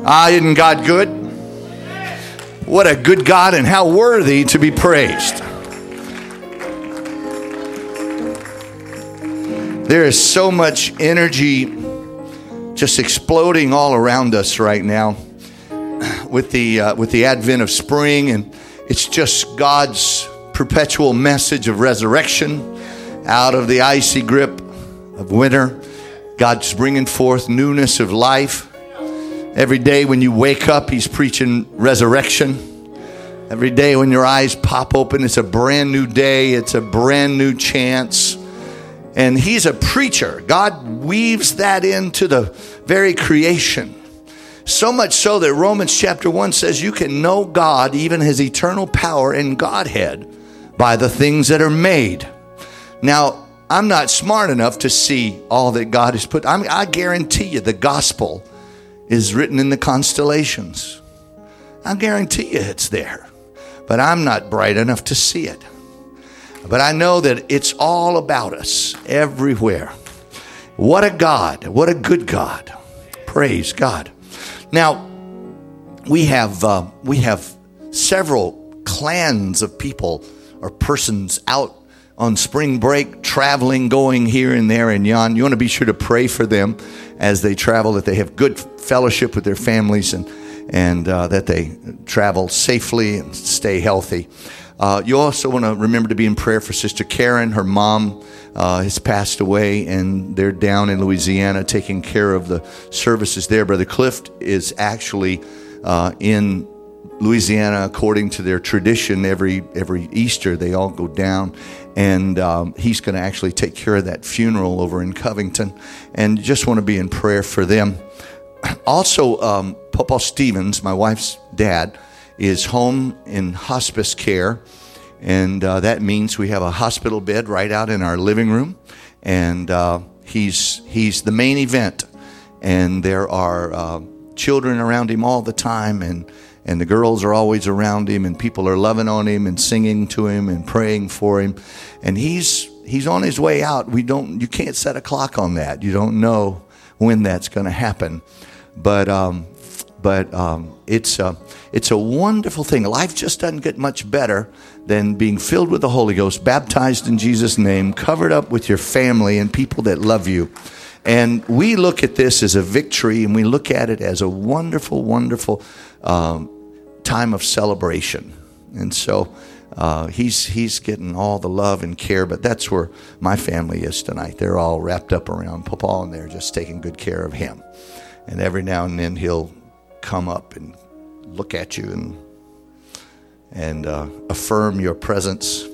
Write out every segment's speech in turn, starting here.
Isn't God good? What a good God, and how worthy to be praised. There is so much energy just exploding all around us right now with the advent of spring, and it's just God's perpetual message of resurrection out of the icy grip of winter. God's bringing forth newness of life. Every day when you wake up, He's preaching resurrection. Every day when your eyes pop open, it's a brand new day. It's a brand new chance. And He's a preacher. God weaves that into the very creation. So much so that Romans chapter 1 says you can know God, even His eternal power and Godhead, by the things that are made. Now, I'm not smart enough to see all that God has put. I guarantee you the gospel is written in the constellations. I guarantee you it's there. But I'm not bright enough to see it. But I know that it's all about us everywhere. What a God. What a good God. Praise God. Now, we have several clans of people or persons out on spring break, traveling, going here and there and yon. You want to be sure to pray for them as they travel, that they have good fellowship with their families and that they travel safely and stay healthy. You also want to remember to be in prayer for Sister Karen. Her mom has passed away, and they're down in Louisiana taking care of the services there. Brother Cliff is actually in Louisiana according to their tradition. Every Easter they all go down, and he's going to actually take care of that funeral over in Covington, and just want to be in prayer for them. Also, Papa Stevens, my wife's dad, is home in hospice care, and that means we have a hospital bed right out in our living room, and he's the main event, and there are children around him all the time, and the girls are always around him, and people are loving on him and singing to him and praying for him, and he's on his way out. You can't set a clock on that. You don't know when that's going to happen, but it's a wonderful thing. Life just doesn't get much better than being filled with the Holy Ghost, baptized in Jesus' name, covered up with your family and people that love you. And we look at this as a victory, and we look at it as a wonderful, wonderful time of celebration. And so he's getting all the love and care, but that's where my family is tonight. They're all wrapped up around Papa, and they're just taking good care of him. And every now and then he'll come up and look at you and affirm your presence,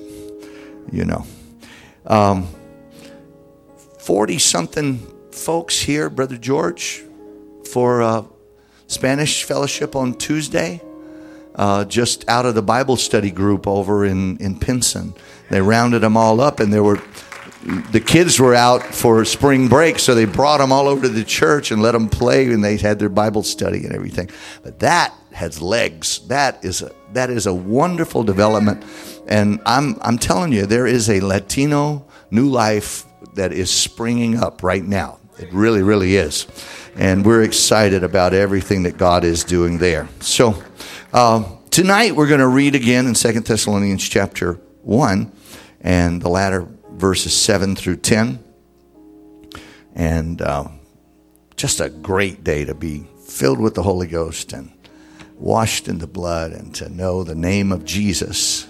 40-something folks here, Brother George, for Spanish fellowship on Tuesday, just out of the Bible study group over in Pinson. They rounded them all up, and the kids were out for spring break, so they brought them all over to the church and let them play, and they had their Bible study and everything. But that has legs. That is a wonderful development, and I'm telling you, there is a Latino new life that is springing up right now. It really, really is, and we're excited about everything that God is doing there. So tonight we're going to read again in 2 Thessalonians chapter 1 and the latter verses 7 through 10. And just a great day to be filled with the Holy Ghost and washed in the blood and to know the name of Jesus.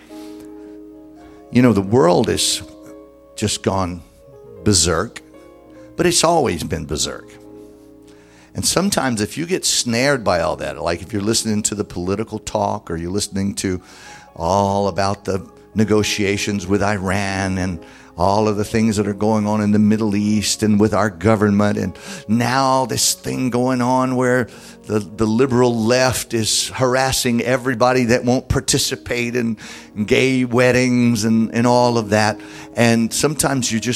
The world has just gone berserk, but it's always been berserk. And sometimes if you get snared by all that, like if you're listening to the political talk, or you're listening to all about the negotiations with Iran and all of the things that are going on in the Middle East and with our government, and now this thing going on where the liberal left is harassing everybody that won't participate in gay weddings and all of that. And sometimes you just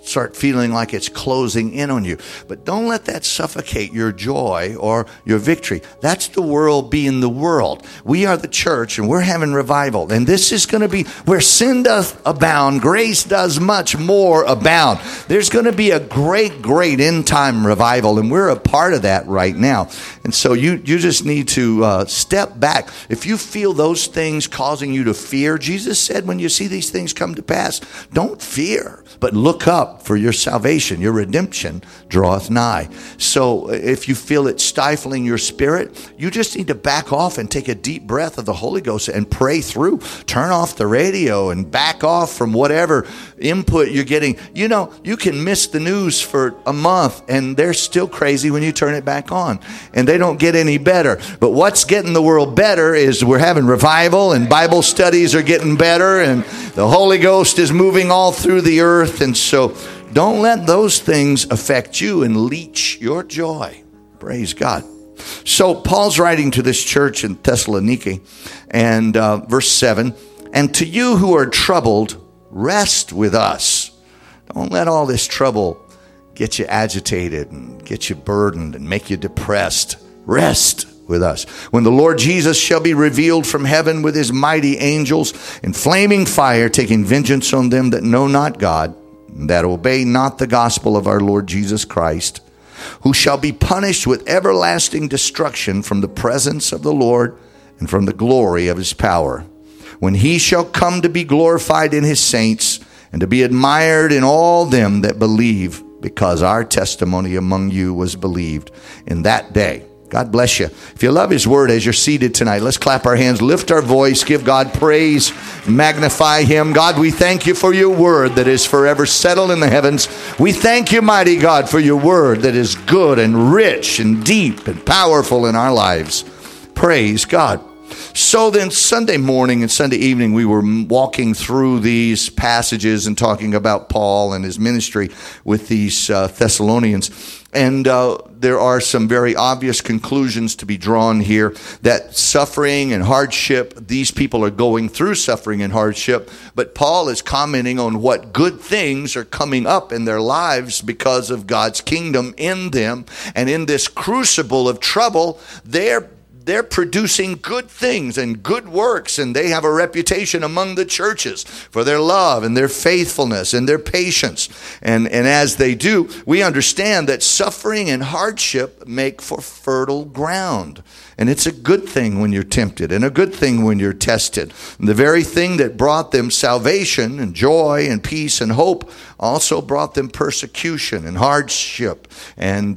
start feeling like it's closing in on you. But don't let that suffocate your joy or your victory. That's the world being the world. We are the church, and we're having revival. And this is going to be where sin doth abound, grace does much more abound. There's going to be a great, great end time revival, and we're a part of that right now. And so you just need to step back. If you feel those things causing you to fear, Jesus said when you see these things come to pass, don't fear, but look up, for your salvation, your redemption draweth nigh. So if you feel it stifling your spirit, you just need to back off and take a deep breath of the Holy Ghost and pray through. Turn off the radio and back off from whatever input you're getting. You know, you can miss the news for a month and they're still crazy when you turn it back on, and they don't get any better. But what's getting the world better is we're having revival, and Bible studies are getting better, and the Holy Ghost is moving all through the earth. And so don't let those things affect you and leech your joy. Praise God. So Paul's writing to this church in Thessaloniki, and verse 7, and to you who are troubled, rest with us. Don't let all this trouble get you agitated and get you burdened and make you depressed. Rest with us. When the Lord Jesus shall be revealed from heaven with his mighty angels in flaming fire, taking vengeance on them that know not God, that obey not the gospel of our Lord Jesus Christ, who shall be punished with everlasting destruction from the presence of the Lord and from the glory of his power, when he shall come to be glorified in his saints and to be admired in all them that believe, because our testimony among you was believed in that day. God bless you. If you love his word as you're seated tonight, let's clap our hands, lift our voice, give God praise, magnify him. God, we thank you for your word that is forever settled in the heavens. We thank you, mighty God, for your word that is good and rich and deep and powerful in our lives. Praise God. So then Sunday morning and Sunday evening, we were walking through these passages and talking about Paul and his ministry with these Thessalonians. And there are some very obvious conclusions to be drawn here, that suffering and hardship, these people are going through suffering and hardship, but Paul is commenting on what good things are coming up in their lives because of God's kingdom in them. And in this crucible of trouble, they're producing good things and good works, and they have a reputation among the churches for their love and their faithfulness and their patience. And as they do, we understand that suffering and hardship make for fertile ground. And it's a good thing when you're tempted, and a good thing when you're tested. And the very thing that brought them salvation and joy and peace and hope also brought them persecution and hardship. And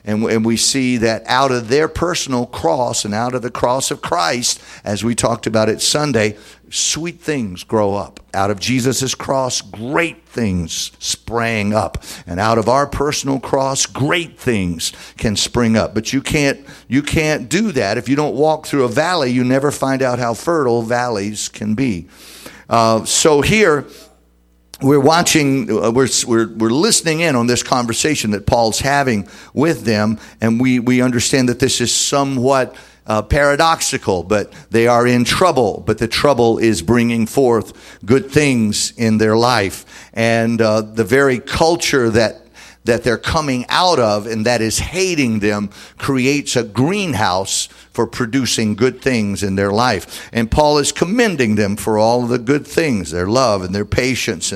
we see that out of their personal cross and out of the cross of Christ, as we talked about it Sunday, sweet things grow up. Out of Jesus' cross, great things sprang up. And out of our personal cross, great things can spring up. But you can't do that. If you don't walk through a valley, you never find out how fertile valleys can be. So here, we're watching, we're listening in on this conversation that Paul's having with them, and we understand that this is somewhat paradoxical, but they are in trouble, but the trouble is bringing forth good things in their life. And the very culture that they're coming out of, and that is hating them, creates a greenhouse for producing good things in their life. And Paul is commending them for all of the good things, their love and their patience,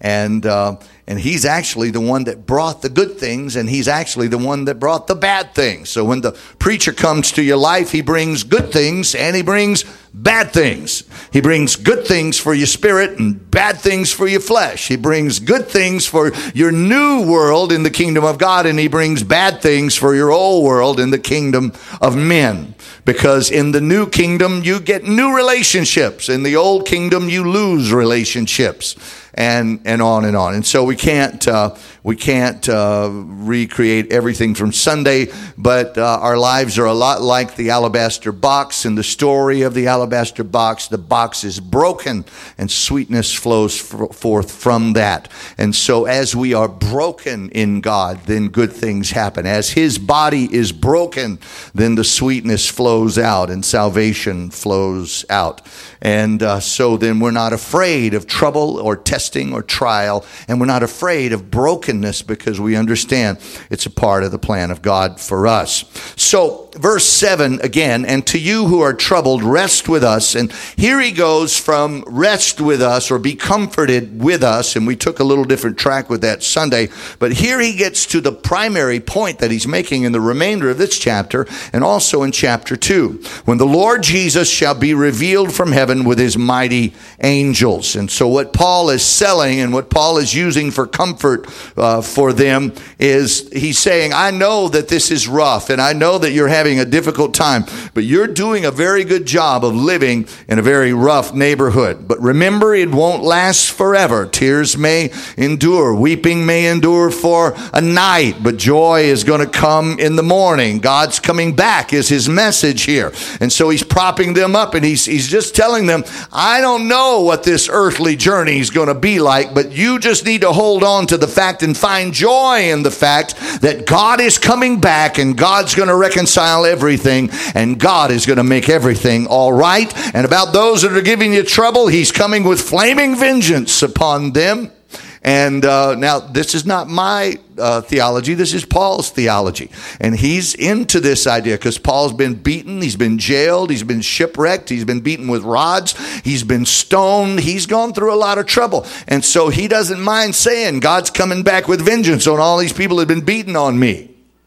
and he's actually the one that brought the good things, and he's actually the one that brought the bad things. So when the preacher comes to your life, he brings good things and he brings bad things. He brings good things for your spirit and bad things for your flesh. He brings good things for your new world in the kingdom of God, and he brings bad things for your old world in the kingdom of men. Because in the new kingdom, you get new relationships. In the old kingdom, you lose relationships. And on and on. And so we can't We can't recreate everything from Sunday, but our lives are a lot like the alabaster box. In the story of the alabaster box, the box is broken and sweetness flows forth from that. And so as we are broken in God, then good things happen. As his body is broken, then the sweetness flows out and salvation flows out. And so then we're not afraid of trouble or testing or trial, and we're not afraid of brokenness because we understand it's a part of the plan of God for us. So verse 7 again, and to you who are troubled, rest with us. And here he goes from rest with us or be comforted with us, and we took a little different track with that Sunday, but here he gets to the primary point that he's making in the remainder of this chapter and also in chapter 2. When the Lord Jesus shall be revealed from heaven with his mighty angels. And so what Paul is selling and what Paul is using for comfort for them is he's saying, I know that this is rough and I know that you're having a difficult time, but you're doing a very good job of living in a very rough neighborhood. But remember, it won't last forever. Tears may endure. Weeping may endure for a night, but joy is going to come in the morning. God's coming back is his message here. And so he's propping them up and he's just telling them, I don't know what this earthly journey is going to be like, but you just need to hold on to the fact and find joy in the fact that God is coming back and God's going to reconcile everything and God is going to make everything all right. And about those that are giving you trouble, he's coming with flaming vengeance upon them. And now this is not my theology. This is Paul's theology. And he's into this idea because Paul's been beaten. He's been jailed. He's been shipwrecked. He's been beaten with rods. He's been stoned. He's gone through a lot of trouble. And so he doesn't mind saying God's coming back with vengeance on all these people that have been beaten on me.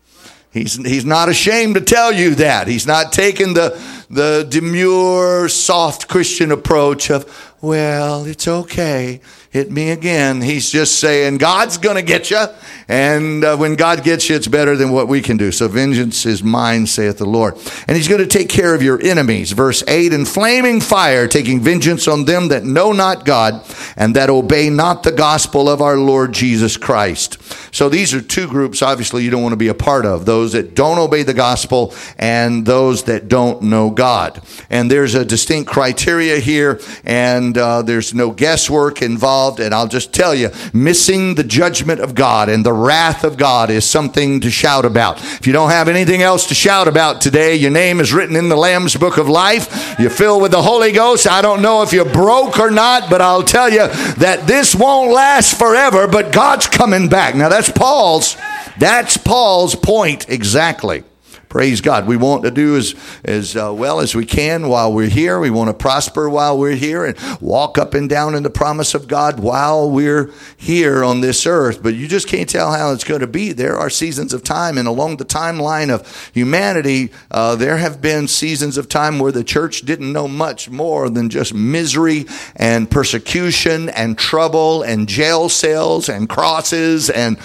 He's not ashamed to tell you that. He's not taking the demure, soft Christian approach of, well, it's okay. Hit me again. He's just saying, God's going to get you. And when God gets you, it's better than what we can do. So vengeance is mine, saith the Lord. And he's going to take care of your enemies. Verse 8, in flaming fire, taking vengeance on them that know not God and that obey not the gospel of our Lord Jesus Christ. So these are two groups, obviously, you don't want to be a part of. Those that don't obey the gospel and those that don't know God. And there's a distinct criteria here, and there's no guesswork involved. And I'll just tell you, missing the judgment of God and the wrath of God is something to shout about. If you don't have anything else to shout about today, your name is written in the Lamb's Book of Life. You're filled with the Holy Ghost. I don't know if you're broke or not, but I'll tell you that this won't last forever, but God's coming back. Now that's Paul's point exactly. Praise God. We want to do as well as we can while we're here. We want to prosper while we're here and walk up and down in the promise of God while we're here on this earth. But you just can't tell how it's going to be. There are seasons of time, and along the timeline of humanity, there have been seasons of time where the church didn't know much more than just misery and persecution and trouble and jail cells and crosses and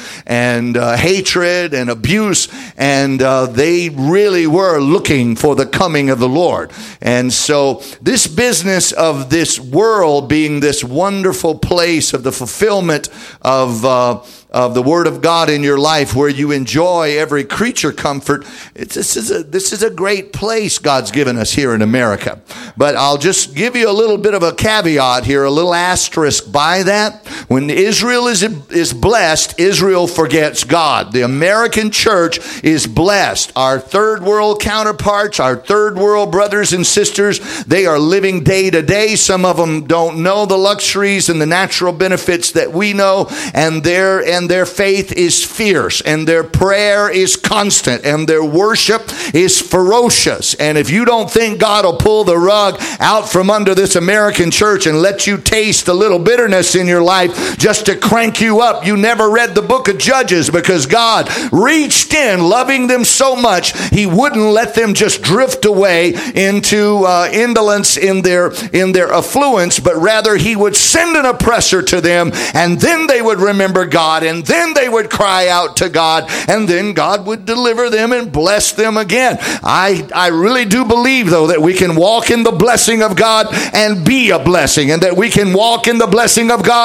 hatred and abuse. And they really were looking for the coming of the Lord. And so this business of this world being this wonderful place of the fulfillment of the Word of God in your life, where you enjoy every creature comfort, this is a great place God's given us here in America. But I'll just give you a little bit of a caveat here, a little asterisk by that. When Israel is blessed, Israel forgets God. The American church is blessed. Our third world counterparts, our third world brothers and sisters, they are living day to day. Some of them don't know the luxuries and the natural benefits that we know, and their faith is fierce, and their prayer is constant, and their worship is ferocious. And if you don't think God will pull the rug out from under this American church and let you taste a little bitterness in your life just to crank you up, you never read the book of Judges, because God reached in, loving them so much, he wouldn't let them just drift away into indolence in their affluence, but rather he would send an oppressor to them, and then they would remember God, and then they would cry out to God, and then God would deliver them and bless them again. I really do believe, though, that we can walk in the blessing of God and be a blessing, and that we can walk in the blessing of God and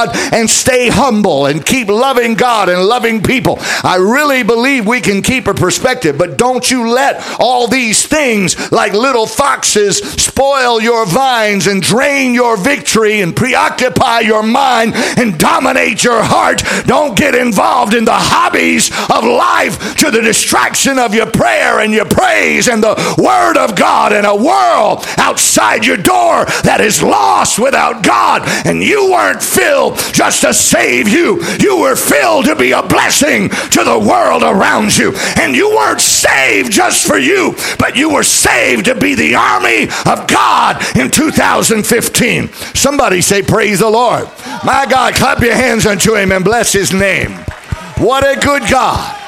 and stay humble and keep loving God and loving people. I really believe we can keep a perspective, but don't you let all these things like little foxes spoil your vines and drain your victory and preoccupy your mind and dominate your heart. Don't get involved in the hobbies of life to the distraction of your prayer and your praise and the Word of God, and a world outside your door that is lost without God. And you weren't filled just to save you. You were filled to be a blessing to the world around you. And you weren't saved just for you, but you were saved to be the army of God in 2015. Somebody say, praise the Lord. My God, clap your hands unto him and bless his name. What a good God.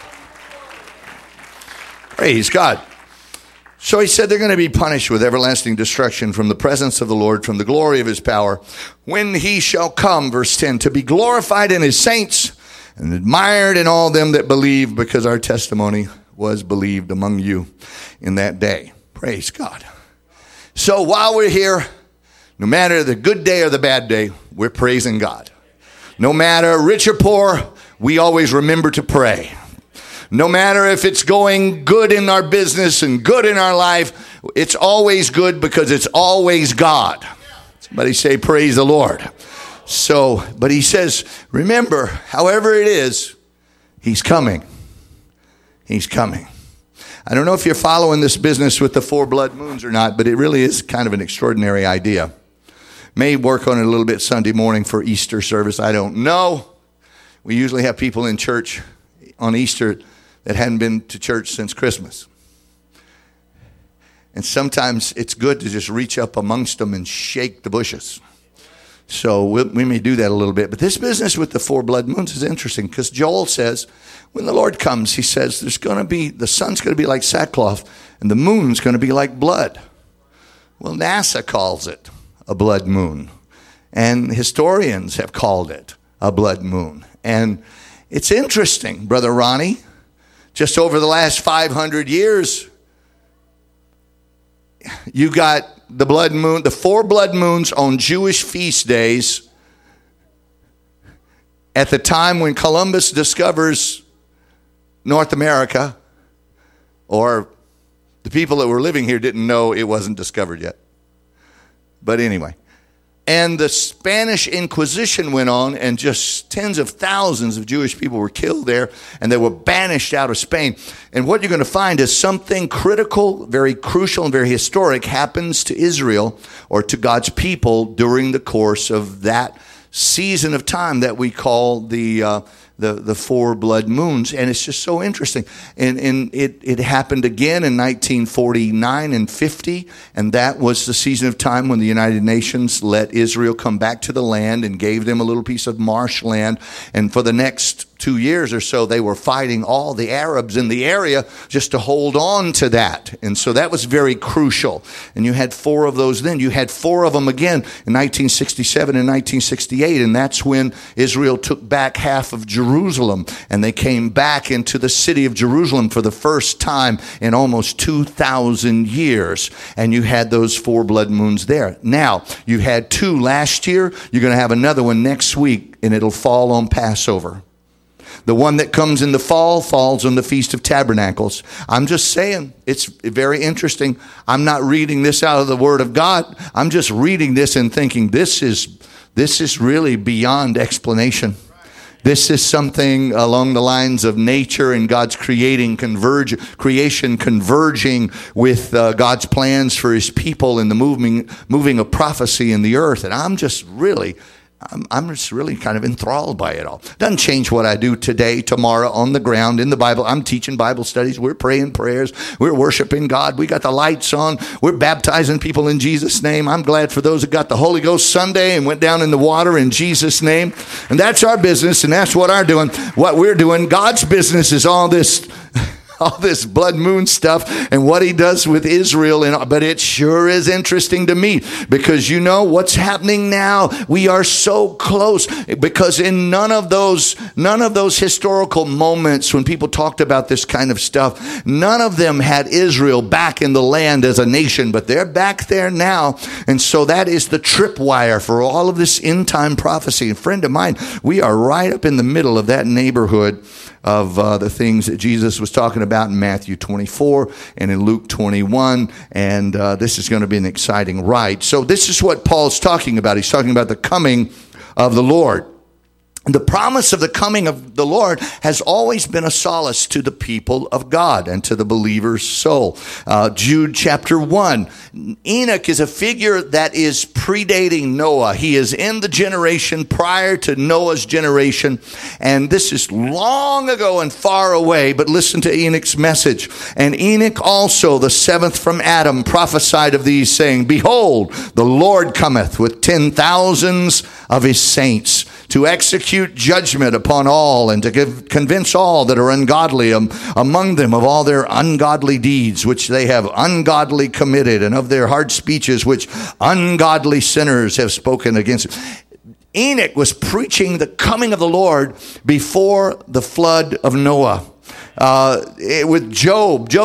Praise God. So he said they're going to be punished with everlasting destruction from the presence of the Lord, from the glory of his power, when he shall come, verse 10, to be glorified in his saints and admired in all them that believe, because our testimony was believed among you in that day. Praise God. So while we're here, no matter the good day or the bad day, we're praising God. No matter rich or poor, we always remember to pray. No matter if it's going good in our business and good in our life, it's always good because it's always God. Somebody say, praise the Lord. So, but he says, remember, however it is, he's coming. He's coming. I don't know if you're following this business with the 4 blood moons or not, but it really is kind of an extraordinary idea. May work on it a little bit Sunday morning for Easter service. I don't know. We usually have people in church on Easter that hadn't been to church since Christmas. And sometimes it's good to just reach up amongst them and shake the bushes. So we may do that a little bit. But this business with the 4 blood moons is interesting, because Joel says, when the Lord comes, he says, the sun's going to be like sackcloth and the moon's going to be like blood. Well, NASA calls it a blood moon. And historians have called it a blood moon. And it's interesting, Brother Ronnie. Just over the last 500 years, you got the blood moon, the 4 blood moons on Jewish feast days. At the time when Columbus discovers North America, or the people that were living here didn't know it wasn't discovered yet. But anyway. And the Spanish Inquisition went on, and just tens of thousands of Jewish people were killed there, and they were banished out of Spain. And what you're going to find is something critical, very crucial, and very historic happens to Israel or to God's people during the course of that season of time that we call the 4 blood moons. And it's just so interesting. And it happened again in 1949 and 50. And that was the season of time when the United Nations let Israel come back to the land and gave them a little piece of marshland. And for the next 2 years or so, they were fighting all the Arabs in the area just to hold on to that. And so that was very crucial. And you had 4 of those then. You had 4 of them again in 1967 and 1968. And that's when Israel took back half of Jerusalem. And they came back into the city of Jerusalem for the first time in almost 2,000 years. And you had those 4 blood moons there. Now, you had 2 last year. You're going to have another one next week, and it'll fall on Passover. The one that comes in the fall falls on the Feast of Tabernacles. I'm just saying, it's very interesting. I'm not reading this out of the Word of God. I'm just reading this and thinking, this is really beyond explanation. This is something along the lines of nature and God's creation converging with God's plans for his people and the moving of prophecy in the earth. And I'm just really kind of enthralled by it all. Doesn't change what I do today, tomorrow, on the ground, in the Bible. I'm teaching Bible studies. We're praying prayers. We're worshiping God. We got the lights on. We're baptizing people in Jesus' name. I'm glad for those that got the Holy Ghost Sunday and went down in the water in Jesus' name. And that's our business, and that's what we're doing. God's business is all this all this blood moon stuff and what he does with Israel. But it sure is interesting to me, because you know what's happening now. We are so close, because in none of those historical moments when people talked about this kind of stuff, none of them had Israel back in the land as a nation, but they're back there now. And so that is the tripwire for all of this end time prophecy. And friend of mine, we are right up in the middle of that neighborhood of the things that Jesus was talking about in Matthew 24 and in Luke 21. And this is going to be an exciting ride. So this is what Paul's talking about. He's talking about the coming of the Lord. The promise of the coming of the Lord has always been a solace to the people of God and to the believer's soul. Jude chapter 1. Enoch is a figure that is predating Noah. He is in the generation prior to Noah's generation. And this is long ago and far away, but listen to Enoch's message. And Enoch also, the seventh from Adam, prophesied of these, saying, Behold, the Lord cometh with 10,000s of his saints, to execute judgment upon all, and to convince all that are ungodly among them of all their ungodly deeds, which they have ungodly committed, and of their hard speeches, which ungodly sinners have spoken against. Enoch was preaching the coming of the Lord before the flood of Noah. With Job,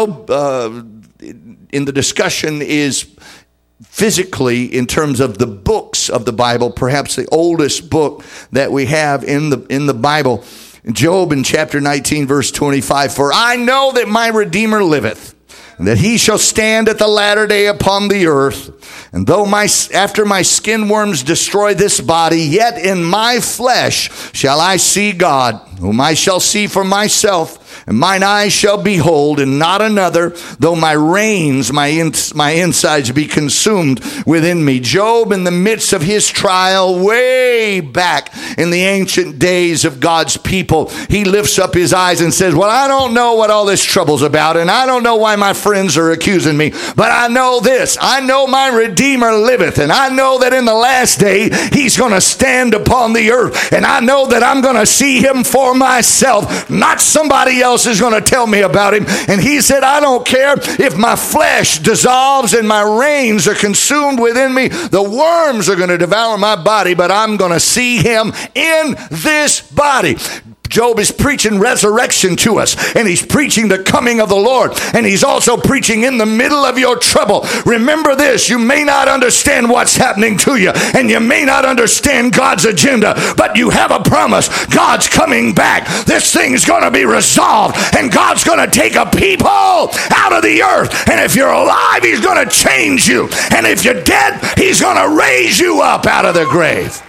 in the discussion is physically, in terms of the books of the Bible, perhaps the oldest book that we have in the Bible. Job in chapter 19, verse 25, For I know that my Redeemer liveth, and that he shall stand at the latter day upon the earth. And though after my skin worms destroy this body, yet in my flesh shall I see God, whom I shall see for myself, and mine eyes shall behold, and not another, though my reins, my insides be consumed within me. Job, in the midst of his trial, way back in the ancient days of God's people, he lifts up his eyes and says, well, I don't know what all this trouble's about, and I don't know why my friends are accusing me, but I know this. I know my Redeemer liveth, and I know that in the last day, he's going to stand upon the earth, and I know that I'm going to see him for myself, not somebody else is going to tell me about him. And he said, I don't care if my flesh dissolves and my reins are consumed within me. The worms are going to devour my body, but I'm going to see him in this body. Job is preaching resurrection to us, and he's preaching the coming of the Lord, and he's also preaching in the middle of your trouble. Remember this, you may not understand what's happening to you, and you may not understand God's agenda, but you have a promise. God's coming back. This thing's going to be resolved, and God's going to take a people out of the earth, and if you're alive, he's going to change you, and if you're dead, he's going to raise you up out of the grave.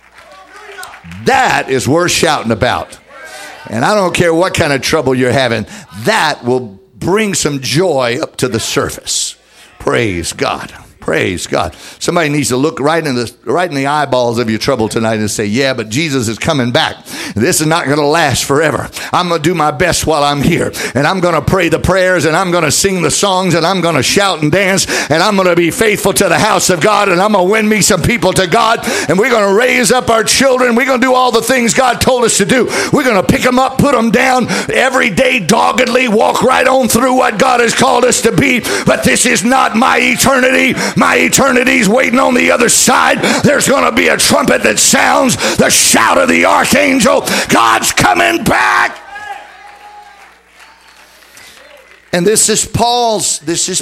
That is worth shouting about. And I don't care what kind of trouble you're having, that will bring some joy up to the surface. Praise God. Praise God. Somebody needs to look right in the eyeballs of your trouble tonight and say, yeah, but Jesus is coming back. This is not going to last forever. I'm going to do my best while I'm here. And I'm going to pray the prayers, and I'm going to sing the songs, and I'm going to shout and dance, and I'm going to be faithful to the house of God, and I'm going to win me some people to God, and we're going to raise up our children. We're going to do all the things God told us to do. We're going to pick them up, put them down every day, doggedly walk right on through what God has called us to be. But this is not my eternity. My eternity's waiting on the other side. There's going to be a trumpet that sounds, the shout of the archangel. God's coming back. And this is Paul's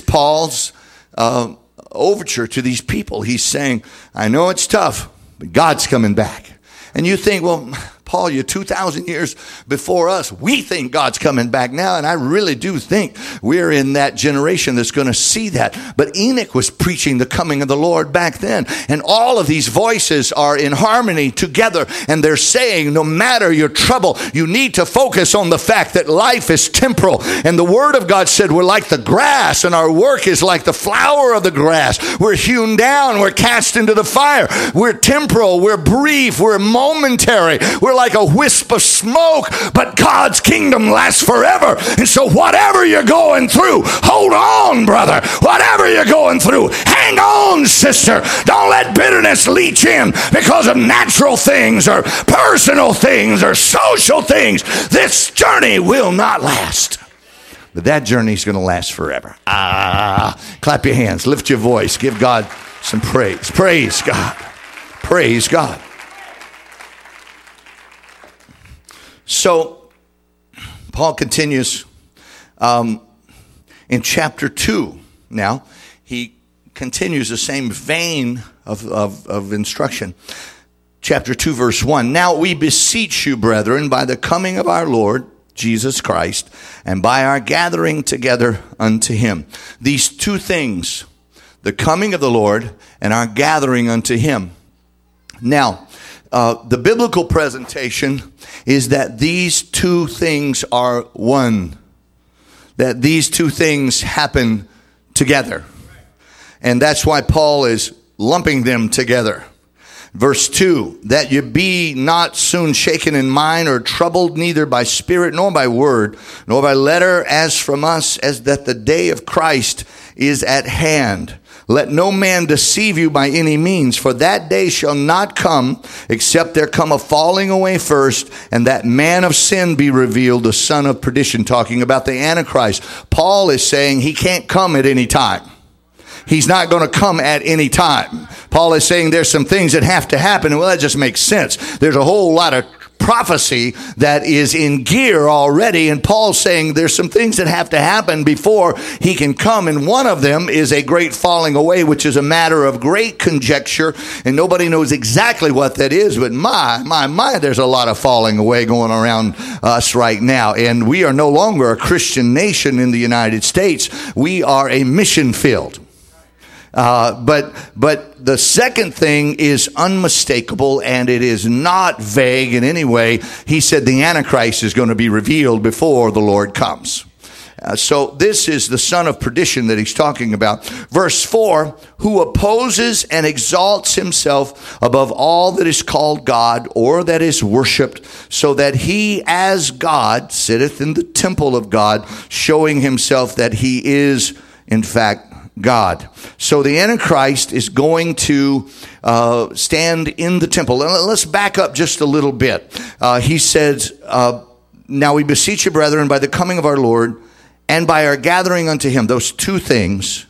overture to these people. He's saying, I know it's tough, but God's coming back. And you think, well, Paul, you're 2,000 years before us. We think God's coming back now, and I really do think we're in that generation that's going to see that. But Enoch was preaching the coming of the Lord back then, and all of these voices are in harmony together, and they're saying, no matter your trouble, you need to focus on the fact that life is temporal. And the Word of God said we're like the grass, and our work is like the flower of the grass. We're hewn down, we're cast into the fire. We're temporal, we're brief, we're momentary, we're like a wisp of smoke, but God's kingdom lasts forever. And so whatever you're going through, hold on, brother. Whatever you're going through, hang on, sister. Don't let bitterness leach in because of natural things or personal things or social things. This journey will not last. But that journey is going to last forever. Clap your hands. Lift your voice. Give God some praise. Praise God. Praise God. So, Paul continues in chapter 2. Now, he continues the same vein of instruction. Chapter 2, verse 1. Now we beseech you, brethren, by the coming of our Lord Jesus Christ, and by our gathering together unto him. These two things, the coming of the Lord and our gathering unto him. Now, the biblical presentation is that these two things are one. That these two things happen together. And that's why Paul is lumping them together. Verse 2, that you be not soon shaken in mind or troubled, neither by spirit nor by word, nor by letter as from us, as that the day of Christ is at hand. Let no man deceive you by any means, for that day shall not come, except there come a falling away first, and that man of sin be revealed, the son of perdition, talking about the Antichrist. Paul is saying he can't come at any time. He's not going to come at any time. Paul is saying there's some things that have to happen. Well, that just makes sense. There's a whole lot of prophecy that is in gear already. And Paul's saying there's some things that have to happen before he can come. And one of them is a great falling away, which is a matter of great conjecture. And nobody knows exactly what that is. But my, there's a lot of falling away going around us right now. And we are no longer a Christian nation in the United States. We are a mission field. But the second thing is unmistakable, and it is not vague in any way. He said the Antichrist is going to be revealed before the Lord comes. So this is the son of perdition that he's talking about. Verse 4, who opposes and exalts himself above all that is called God or that is worshipped, so that he as God sitteth in the temple of God, showing himself that he is in fact God. So the Antichrist is going to stand in the temple. Let's back up just a little bit. He says, now we beseech you, brethren, by the coming of our Lord and by our gathering unto him. Those two things.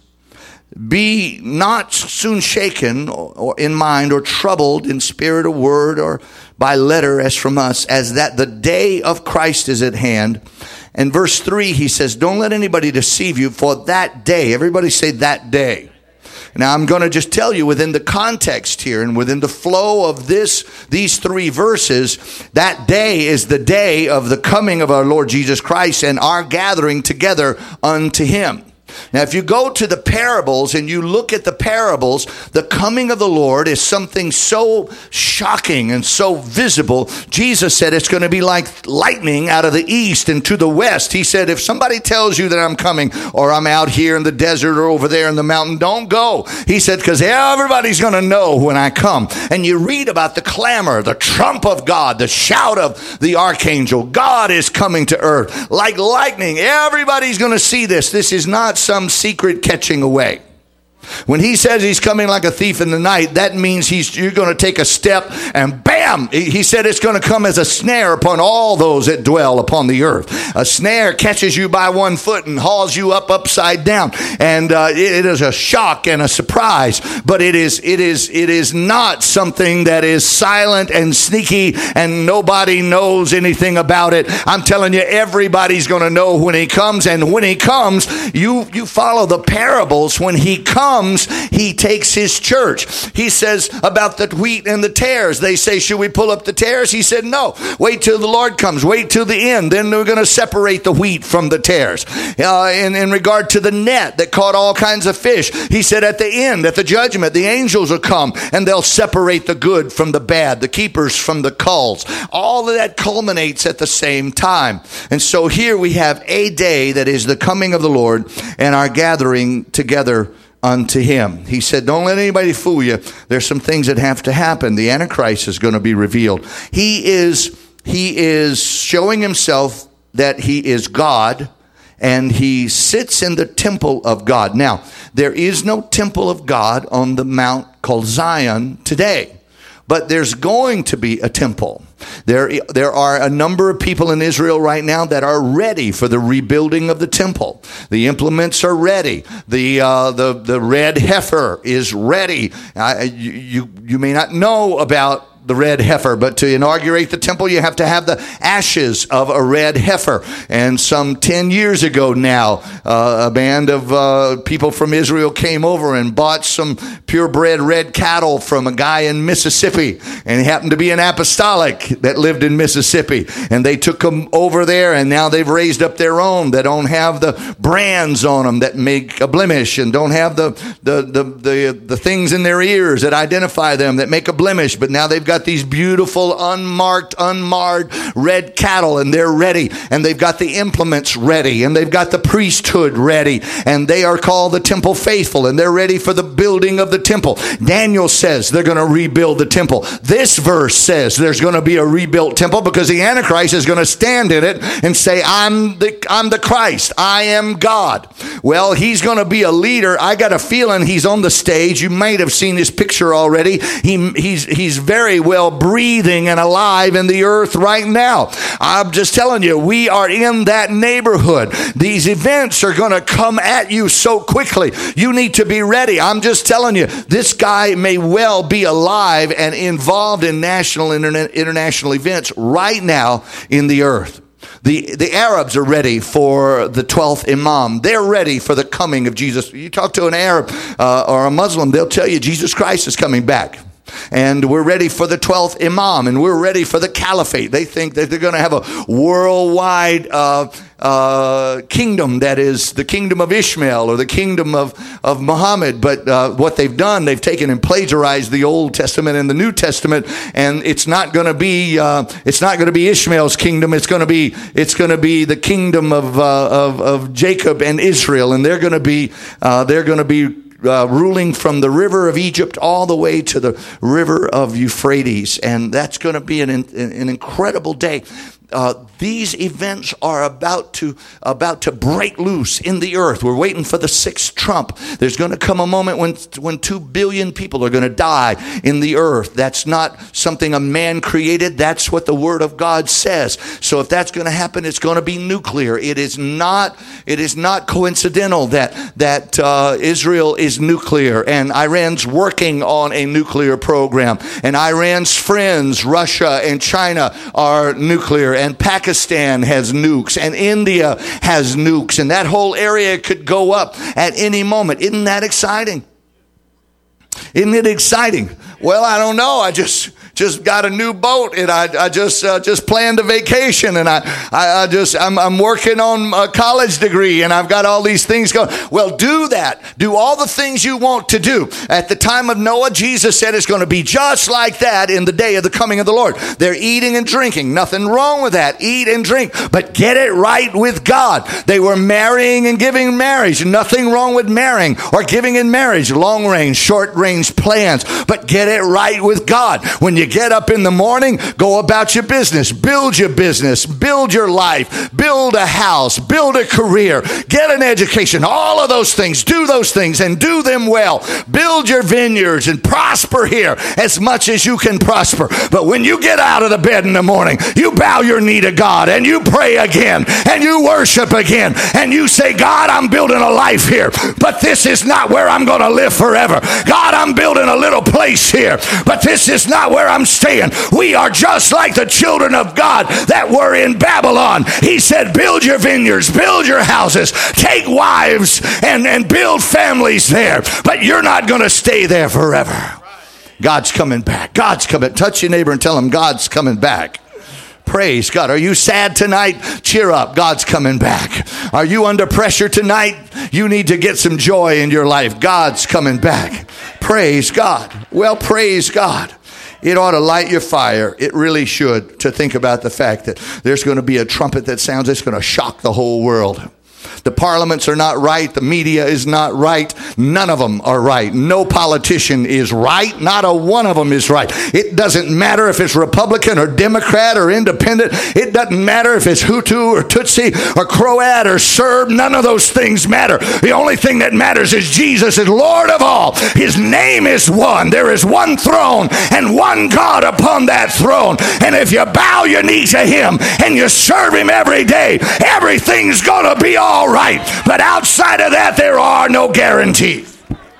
Be not soon shaken or in mind or troubled in spirit or word or by letter as from us, as that the day of Christ is at hand. And verse 3, he says, don't let anybody deceive you, for that day. Everybody say that day. Now, I'm going to just tell you within the context here and within the flow of these three verses, that day is the day of the coming of our Lord Jesus Christ and our gathering together unto him. Now, if you go to the parables and you look at the parables, the coming of the Lord is something so shocking and so visible. Jesus said it's going to be like lightning out of the east and to the west. He said, if somebody tells you that I'm coming or I'm out here in the desert or over there in the mountain, don't go. He said, because everybody's going to know when I come. And you read about the clamor, the trump of God, the shout of the archangel. God is coming to earth like lightning. Everybody's going to see this. This is not some secret catching away. When he says he's coming like a thief in the night, that means you're going to take a step and bam! He said it's going to come as a snare upon all those that dwell upon the earth. A snare catches you by one foot and hauls you up upside down. And it is a shock and a surprise. But it is not something that is silent and sneaky and nobody knows anything about it. I'm telling you, everybody's going to know when he comes. And when he comes, you follow the parables. When he comes, he takes his church. He says about the wheat and the tares. They say, should we pull up the tares? He said, no. Wait till the Lord comes. Wait till the end. Then we're going to separate the wheat from the tares. In regard to the net that caught all kinds of fish, he said at the end, at the judgment, the angels will come and they'll separate the good from the bad, the keepers from the culls. All of that culminates at the same time. And so here we have a day that is the coming of the Lord and our gathering together unto him. He said, don't let anybody fool you. There's some things that have to happen. The Antichrist is going to be revealed. He is showing himself that he is God, and he sits in the temple of God. Now, there is no temple of God on the mount called Zion today. But there's going to be a temple. There are a number of people in Israel right now that are ready for the rebuilding of the temple. The implements are ready. The red heifer is ready. You may not know about the red heifer, but to inaugurate the temple, you have to have the ashes of a red heifer. And some 10 years ago now, a band of people from Israel came over and bought some purebred red cattle from a guy in Mississippi. And he happened to be an apostolic that lived in Mississippi. And they took them over there, and now they've raised up their own that don't have the brands on them that make a blemish, and don't have the things in their ears that identify them that make a blemish. But now they've got these beautiful, unmarked, unmarred red cattle, and they're ready. And they've got the implements ready, and they've got the priesthood ready, and they are called the temple faithful, and they're ready for the building of the temple. Daniel says they're going to rebuild the temple. This verse says there's going to be a rebuilt temple because the Antichrist is going to stand in it and say, I'm the Christ. I am God. Well, he's going to be a leader. I got a feeling he's on the stage. You might have seen his picture already. He's very well breathing and alive in the earth right now. I'm just telling you, we are in that neighborhood. These events are going to come at you so quickly. You need to be ready. I'm just telling you, this guy may well be alive and involved in national and international events right now in the earth. The Arabs are ready for the 12th Imam. They're ready for the coming of Jesus. You talk to an Arab or a Muslim, they'll tell you Jesus Christ is coming back. And we're ready for the 12th Imam, and we're ready for the caliphate. They think that they're going to have a worldwide kingdom that is the kingdom of Ishmael or the kingdom of Muhammad. But what they've done, they've taken and plagiarized the Old Testament and the New Testament, and it's not going to be Ishmael's kingdom. It's going to be the kingdom of Jacob and Israel, and they're going to be ruling from the river of Egypt all the way to the river of Euphrates. And that's going to be an incredible day. These events are about to break loose in the earth. We're waiting for the sixth trump. There's going to come a moment when 2 billion people are going to die in the earth. That's not something a man created. That's what the Word of God says. So if that's going to happen, it's going to be nuclear. It is not coincidental that Israel is nuclear, and Iran's working on a nuclear program, and Iran's friends, Russia and China, are nuclear, and Pakistan has nukes, and India has nukes, and that whole area could go up at any moment. Isn't that exciting? Isn't it exciting? Well, I don't know. I just got a new boat, and I just planned a vacation, and I'm working on a college degree, and I've got all these things going. Well, do that. Do all the things you want to do. At the time of Noah, Jesus said it's going to be just like that in the day of the coming of the Lord. They're eating and drinking. Nothing wrong with that. Eat and drink, but get it right with God. They were marrying and giving in marriage. Nothing wrong with marrying or giving in marriage. Long range, short range plans, but get it right with God. When you get up in the morning, go about your business, build your life, build a house, build a career, get an education, all of those things, do those things and do them well. Build your vineyards and prosper here as much as you can prosper. But when you get out of the bed in the morning, you bow your knee to God and you pray again and you worship again and you say, God, I'm building a life here, but this is not where I'm going to live forever. God, I'm building a little place here, but this is not where I'm staying. We are just like the children of God that were in Babylon. He said, build your vineyards, build your houses, take wives and build families there, but you're not going to stay there forever. God's coming back. God's coming. Touch your neighbor and tell him God's coming back. Praise God. Are you sad tonight? Cheer up. God's coming back. Are you under pressure tonight? You need to get some joy in your life. God's coming back. Praise God. Well, praise God. It ought to light your fire. It really should, to think about the fact that there's going to be a trumpet that sounds. It's going to shock the whole world. The parliaments are not right. The media is not right. None of them are right. No politician is right. Not a one of them is right. It doesn't matter if it's Republican or Democrat or Independent. It doesn't matter if it's Hutu or Tutsi or Croat or Serb. None of those things matter. The only thing that matters is Jesus is Lord of all. His name is one. There is one throne and one God upon that throne. And if you bow your knee to him and you serve him every day, everything's going to be all right. But outside of that, there are no guarantees.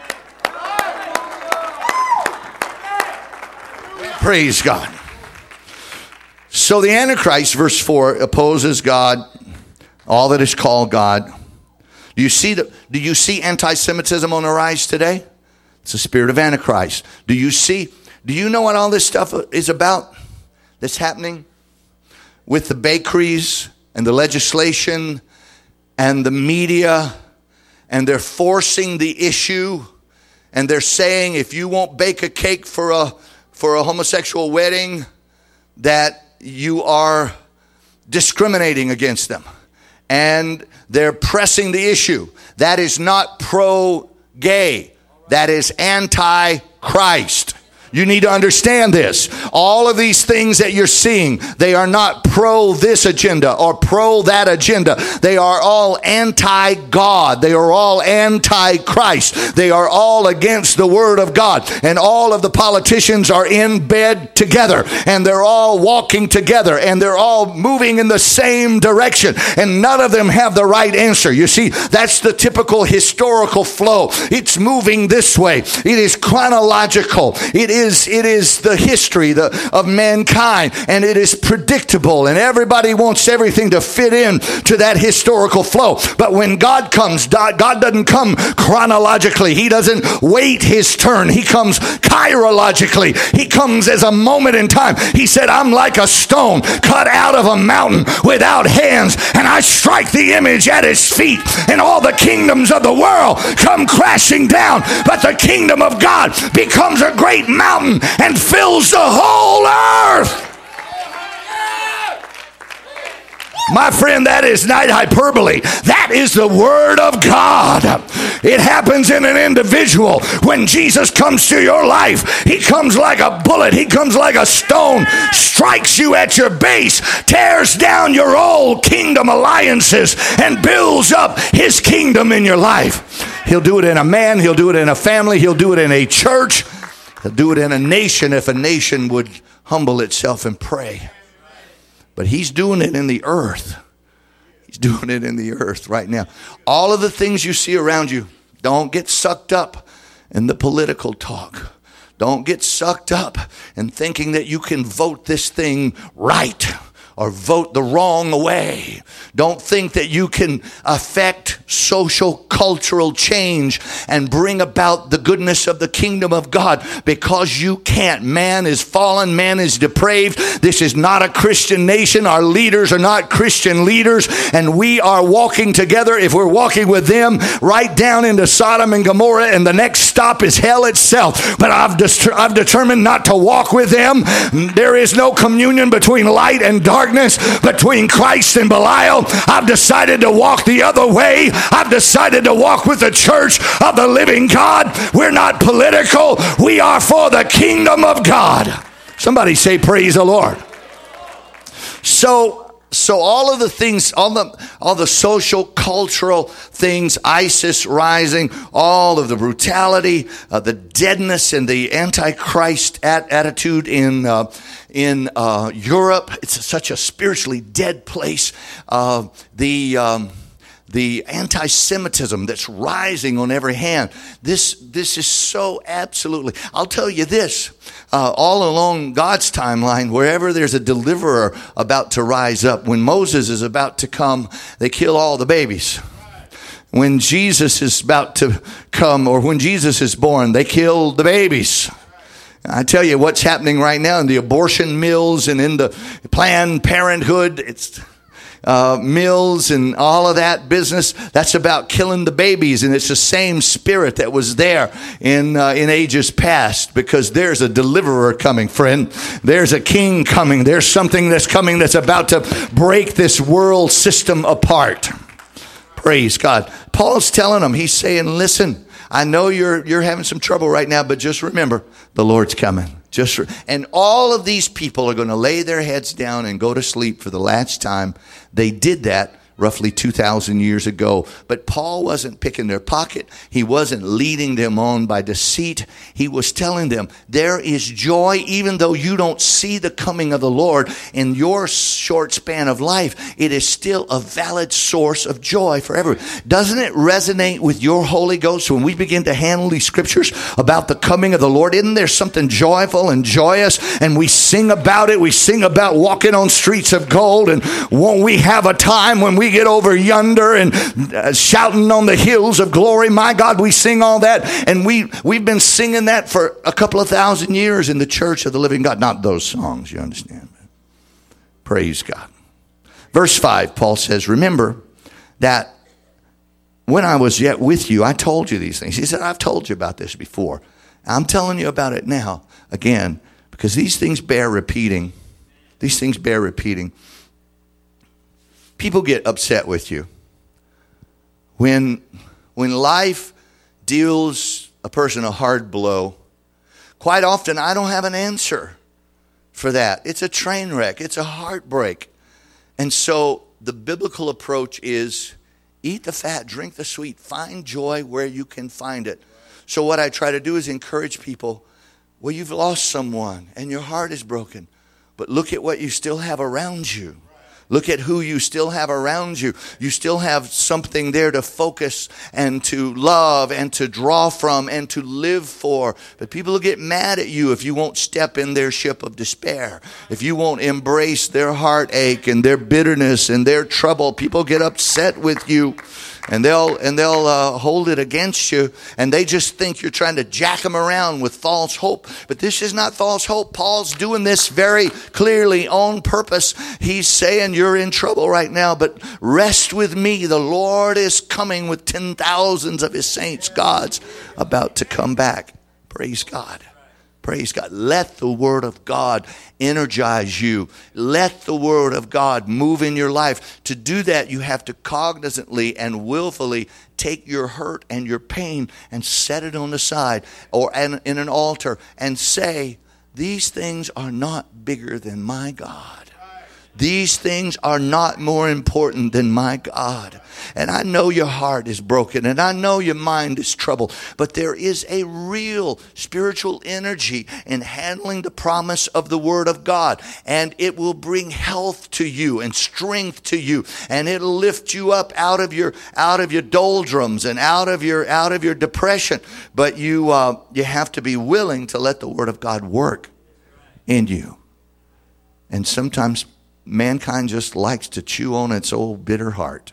Praise God. So the Antichrist, verse 4, opposes God, all that is called God. Do you see anti-Semitism on the rise today? It's the spirit of Antichrist. Do you know what all this stuff is about that's happening with the bakeries and the legislation and the media, and they're forcing the issue, and they're saying if you won't bake a cake for a homosexual wedding, that you are discriminating against them. And they're pressing the issue. That is not pro-gay. That is anti-Christ. You need to understand this. All of these things that you're seeing, they are not pro this agenda or pro that agenda. They are all anti-God. They are all anti-Christ. They are all against the Word of God. And all of the politicians are in bed together. And they're all walking together. And they're all moving in the same direction. And none of them have the right answer. You see, that's the typical historical flow. It's moving this way. It is chronological. It is the history of mankind, and it is predictable, and everybody wants everything to fit in to that historical flow. But when God comes, God doesn't come chronologically. He doesn't wait his turn. He comes chirologically. He comes as a moment in time. He said, I'm like a stone cut out of a mountain without hands, and I strike the image at his feet, and all the kingdoms of the world come crashing down. But the kingdom of God becomes a great mountain and fills the whole earth. My friend, that is not hyperbole. That is the Word of God. It happens in an individual. When Jesus comes to your life, he comes like a bullet. He comes like a stone, strikes you at your base, tears down your old kingdom alliances, and builds up his kingdom in your life. He'll do it in a man. He'll do it in a family. He'll do it in a church. He'll do it in a nation if a nation would humble itself and pray. But he's doing it in the earth. He's doing it in the earth right now. All of the things you see around you, don't get sucked up in the political talk. Don't get sucked up in thinking that you can vote this thing right or vote the wrong way. Don't think that you can affect social, cultural change and bring about the goodness of the kingdom of God, because you can't. Man is fallen. Man is depraved. This is not a Christian nation. Our leaders are not Christian leaders, and we are walking together. If we're walking with them, right down into Sodom and Gomorrah, and the next stop is hell itself. But I've determined not to walk with them. There is no communion between light and darkness, between Christ and Belial. I've decided to walk the other way. I've decided to walk with the church of the living God. We're not political. We are for the kingdom of God. Somebody say, praise the Lord. So all of the things, all the social, cultural things, ISIS rising, all of the brutality, the deadness and the antichrist attitude in Europe. It's such a spiritually dead place. The anti-Semitism that's rising on every hand. This is so absolutely. I'll tell you this. All along God's timeline, wherever there's a deliverer about to rise up, when Moses is about to come, they kill all the babies. When Jesus is about to come, or when Jesus is born, they kill the babies. I tell you what's happening right now in the abortion mills and in the Planned Parenthood. It's mills and all of that business. That's about killing the babies, and it's the same spirit that was there in ages past, because there's a deliverer coming, friend. There's a king coming. There's something that's coming that's about to break this world system apart. Praise God. Paul's telling them, he's saying, listen, I know you're having some trouble right now, but just remember, the Lord's coming. And all of these people are going to lay their heads down and go to sleep for the last time. They did that roughly 2,000 years ago. But Paul wasn't picking their pocket. He wasn't leading them on by deceit. He was telling them there is joy, even though you don't see the coming of the Lord in your short span of life. It is still a valid source of joy for everyone. Doesn't it resonate with your Holy Ghost when we begin to handle these scriptures about the coming of the Lord? Isn't there something joyful and joyous? And we sing about it. We sing about walking on streets of gold. And won't we have a time when we get over yonder and shouting on the hills of glory? My God, we sing all that. And we've been singing that for a couple of thousand years in the church of the living God. Not those songs, you understand. Praise God. Verse 5, Paul says, remember that when I was yet with you, I told you these things. He said, I've told you about this before. I'm telling you about it now again, because these things bear repeating. These things bear repeating. People get upset with you when life deals a person a hard blow. Quite often, I don't have an answer for that. It's a train wreck. It's a heartbreak. And so the biblical approach is eat the fat, drink the sweet, find joy where you can find it. So what I try to do is encourage people, well, you've lost someone and your heart is broken, but look at what you still have around you. Look at who you still have around you. You still have something there to focus and to love and to draw from and to live for. But people will get mad at you if you won't step in their ship of despair. If you won't embrace their heartache and their bitterness and their trouble. People get upset with you. And they'll hold it against you, and they just think you're trying to jack them around with false hope. But this is not false hope. Paul's doing this very clearly on purpose. He's saying you're in trouble right now, but rest with me. The Lord is coming with 10,000s of his saints. God's about to come back. Praise God. Praise God. Let the word of God energize you. Let the word of God move in your life. To do that, you have to cognizantly and willfully take your hurt and your pain and set it on the side or in an altar and say, these things are not bigger than my God. These things are not more important than my God. And I know your heart is broken and I know your mind is troubled, but there is a real spiritual energy in handling the promise of the word of God, and it will bring health to you and strength to you, and it'll lift you up out of your doldrums and out of your depression. But you have to be willing to let the word of God work in you. And sometimes mankind just likes to chew on its old bitter heart.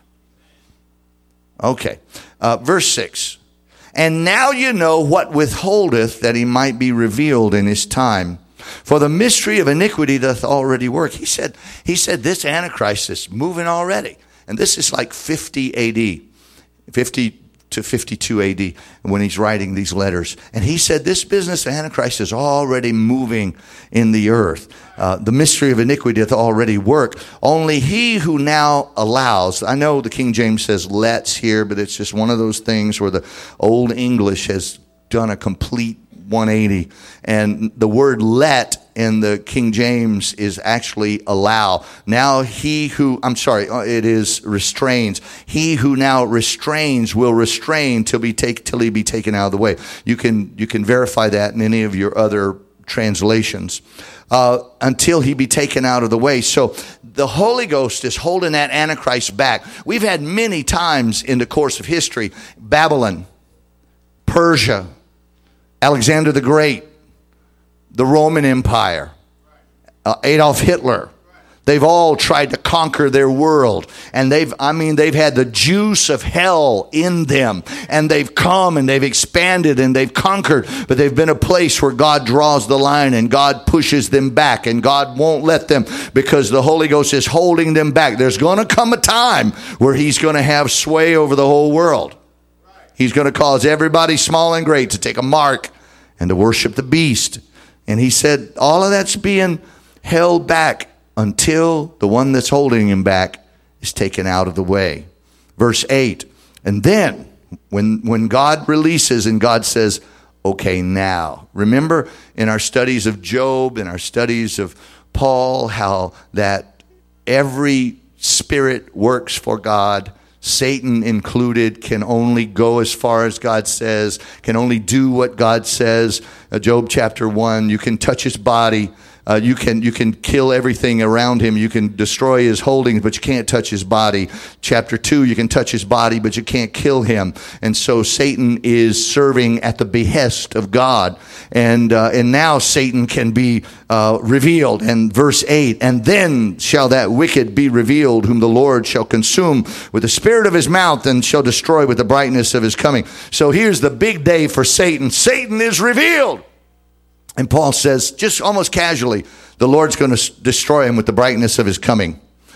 Okay, verse 6. And now you know what withholdeth that he might be revealed in his time. For the mystery of iniquity doth already work. He said this Antichrist is moving already. And this is like 50 AD, 50 to 52 AD when he's writing these letters. And he said this business of Antichrist is already moving in the earth. The mystery of iniquity doth already work. Only he who now allows, I know the King James says lets here, but it's just one of those things where the Old English has done a complete 180. And the word let in the King James is actually allow. Now it is restrains. He who now restrains will restrain till he be taken out of the way. You can verify that in any of your other translations. Until he be taken out of the way. So the Holy Ghost is holding that Antichrist back. We've had many times in the course of history, Babylon, Persia, Alexander the Great, the Roman Empire, Adolf Hitler. They've all tried to conquer their world. And they've had the juice of hell in them. And they've come and they've expanded and they've conquered. But they've been a place where God draws the line and God pushes them back. And God won't let them because the Holy Ghost is holding them back. There's going to come a time where he's going to have sway over the whole world. He's going to cause everybody small and great to take a mark and to worship the beast. And he said all of that's being held back until the one that's holding him back is taken out of the way. Verse 8. And then when God releases and God says, okay, now. Remember in our studies of Job, in our studies of Paul, how that every spirit works for God, Satan included, can only go as far as God says, can only do what God says. Job chapter 1, you can touch his body. You can kill everything around him. You can destroy his holdings, but you can't touch his body. Chapter 2, you can touch his body, but you can't kill him. And so Satan is serving at the behest of God. And now Satan can be revealed. And verse 8, and then shall that wicked be revealed, whom the Lord shall consume with the spirit of his mouth and shall destroy with the brightness of his coming. So here's the big day for Satan. Satan is revealed. And Paul says, just almost casually, the Lord's going to destroy him with the brightness of his coming.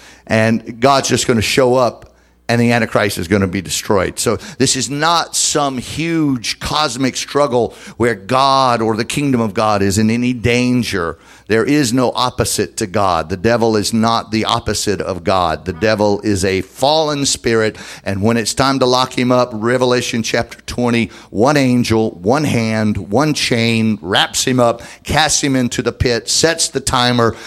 And God's just going to show up, and the Antichrist is going to be destroyed. So this is not some huge cosmic struggle where God or the kingdom of God is in any danger. There is no opposite to God. The devil is not the opposite of God. The devil is a fallen spirit. And when it's time to lock him up, Revelation chapter 20, one angel, one hand, one chain, wraps him up, casts him into the pit, sets the timer,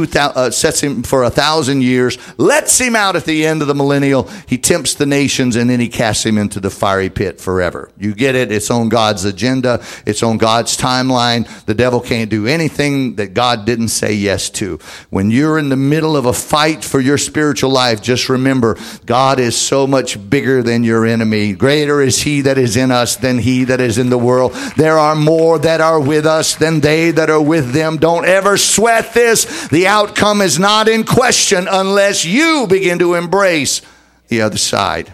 sets him for 1,000 years, lets him out at the end of the millennial. He tempts the nations, and then he casts him into the fiery pit forever. You get it? It's on God's agenda. It's on God's timeline. The devil can't do anything that God didn't say yes to. When you're in the middle of a fight for your spiritual life, just remember, God is so much bigger than your enemy. Greater is he that is in us than he that is in the world. There are more that are with us than they that are with them. Don't ever sweat this. The outcome is not in question unless you begin to embrace the other side.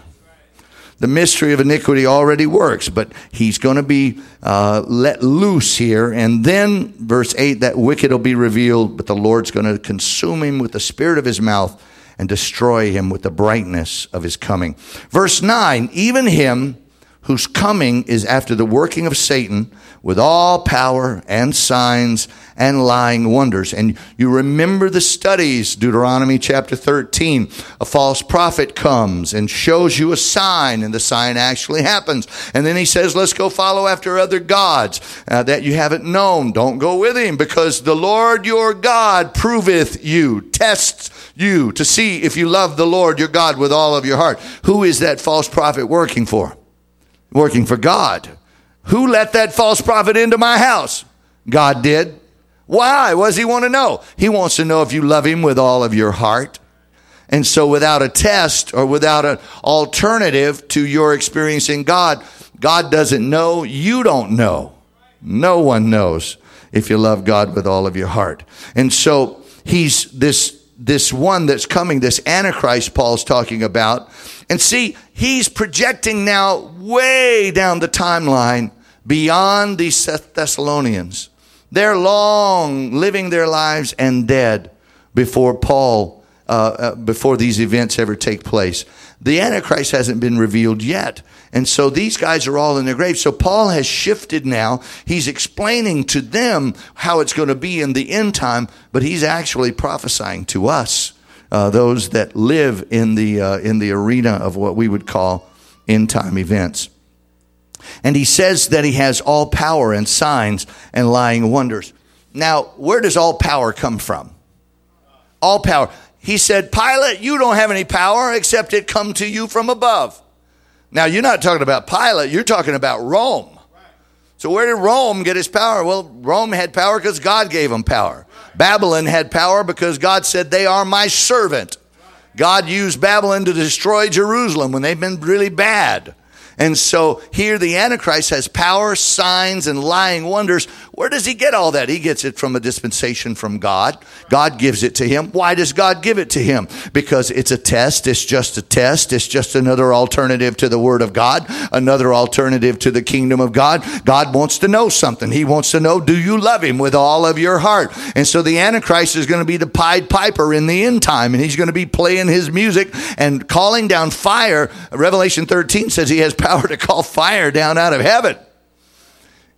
The mystery of iniquity already works, but he's going to be let loose here. And then, verse 8, that wicked will be revealed, but the Lord's going to consume him with the spirit of his mouth and destroy him with the brightness of his coming. Verse 9, even him whose coming is after the working of Satan with all power and signs and lying wonders. And you remember the studies, Deuteronomy chapter 13. A false prophet comes and shows you a sign, and the sign actually happens. And then he says, let's go follow after other gods that you haven't known. Don't go with him, because the Lord your God proveth you, tests you to see if you love the Lord your God with all of your heart. Who is that false prophet working for? Working for God. Who let that false prophet into my house? God did. Why? What does he want to know? He wants to know if you love him with all of your heart. And so without a test or without an alternative to your experiencing God, God doesn't know. You don't know. No one knows if you love God with all of your heart. And so he's this one that's coming, this Antichrist Paul's talking about. And see, he's projecting now way down the timeline beyond these Thessalonians. They're long living their lives and dead before before these events ever take place. The Antichrist hasn't been revealed yet. And so these guys are all in their graves. So Paul has shifted now. He's explaining to them how it's going to be in the end time, but he's actually prophesying to us, those that live in the arena of what we would call end time events. And he says that he has all power and signs and lying wonders. Now, where does all power come from? All power. He said, Pilate, you don't have any power except it come to you from above. Now, you're not talking about Pilate. You're talking about Rome. So where did Rome get his power? Well, Rome had power because God gave them power. Babylon had power because God said, they are my servant. God used Babylon to destroy Jerusalem when they've been really bad. And so here the Antichrist has power, signs, and lying wonders. Where does he get all that? He gets it from a dispensation from God. God gives it to him. Why does God give it to him? Because it's a test. It's just a test. It's just another alternative to the Word of God, another alternative to the kingdom of God. God wants to know something. He wants to know, do you love him with all of your heart? And so the Antichrist is going to be the Pied Piper in the end time, and he's going to be playing his music and calling down fire. Revelation 13 says he has power to call fire down out of heaven.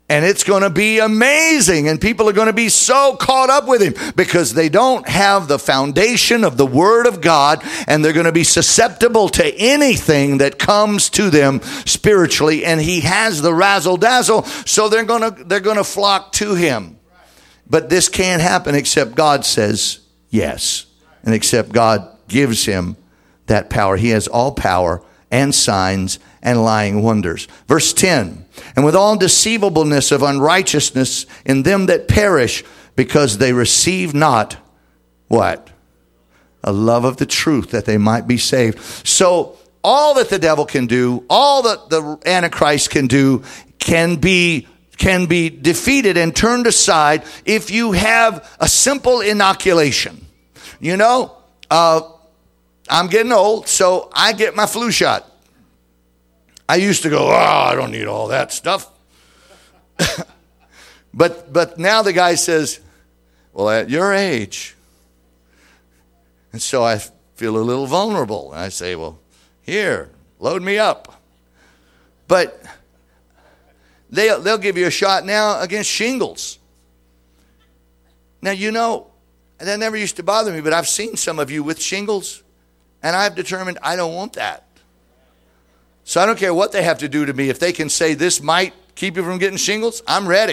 And it's going to be amazing. And people are going to be so caught up with him because they don't have the foundation of the Word of God. And they're going to be susceptible to anything that comes to them spiritually. And he has the razzle dazzle. So they're going to flock to him. But this can't happen except God says yes. And except God gives him that power. He has all power and signs and lying wonders. Verse 10, and with all deceivableness of unrighteousness in them that perish, because they receive not what? A love of the truth, that they might be saved. So all that the devil can do, all that the Antichrist can do, can be defeated and turned aside if you have a simple inoculation. You know, I'm getting old, so I get my flu shot. I used to go, I don't need all that stuff. But now the guy says, well, at your age. And so I feel a little vulnerable. And I say, well, here, load me up. But they'll give you a shot now against shingles. Now, you know, that never used to bother me, but I've seen some of you with shingles, and I've determined I don't want that. So I don't care what they have to do to me. If they can say this might keep you from getting shingles, I'm ready.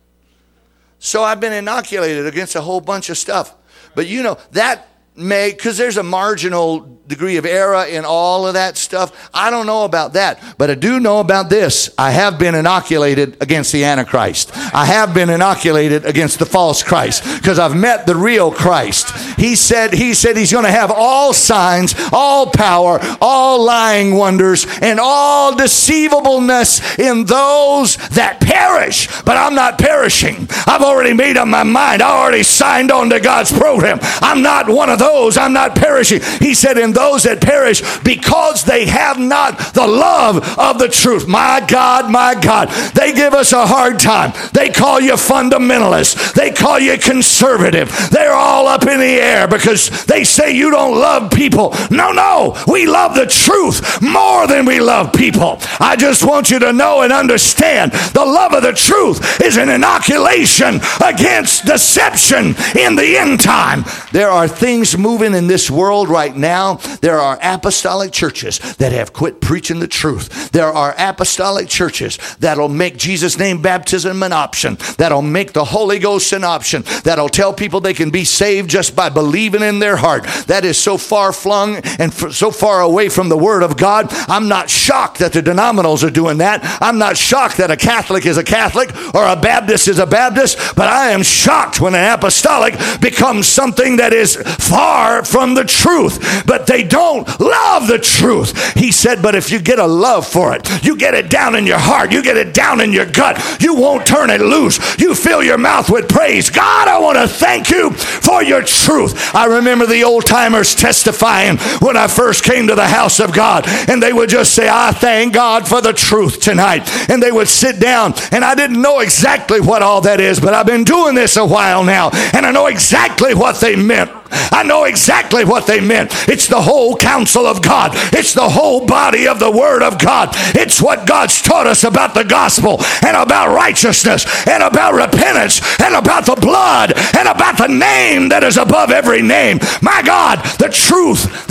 So I've been inoculated against a whole bunch of stuff. But you know, that may, because there's a marginal degree of error in all of that stuff. I don't know about that, but I do know about this. I have been inoculated against the Antichrist. I have been inoculated against the false Christ because I've met the real Christ. He said he's going to have all signs, all power, all lying wonders, and all deceivableness in those that perish. But I'm not perishing. I've already made up my mind. I already signed on to God's program. I'm not one of those. I'm not perishing. He said, in those that perish, because they have not the love of the truth. My God, they give us a hard time. They call you fundamentalist. They call you conservative. They're all up in the air because they say you don't love people. No, we love the truth more than we love people. I just want you to know and understand the love of the truth is an inoculation against deception in the end time. There are things moving in this world right now. There are apostolic churches that have quit preaching the truth. There are apostolic churches that'll make Jesus' name baptism an option, that'll make the Holy Ghost an option, that'll tell people they can be saved just by believing in their heart. That is so far flung and so far away from the Word of God. I'm not shocked that the denominals are doing that. I'm not shocked that a Catholic is a Catholic or a Baptist is a Baptist, but I am shocked when an apostolic becomes something that is far from the truth. But they don't love the truth. He said, but if you get a love for it, you get it down in your heart, you get it down in your gut, you won't turn it loose. You fill your mouth with praise. God, I want to thank you for your truth. I remember the old timers testifying when I first came to the house of God, and they would just say, I thank God for the truth tonight. And they would sit down, and I didn't know exactly what all that is, but I've been doing this a while now, and I know exactly what they meant. I know exactly what they meant. It's the whole counsel of God. It's the whole body of the Word of God. It's what God's taught us about the gospel and about righteousness and about repentance and about the blood and about the name that is above every name. My God, the truth,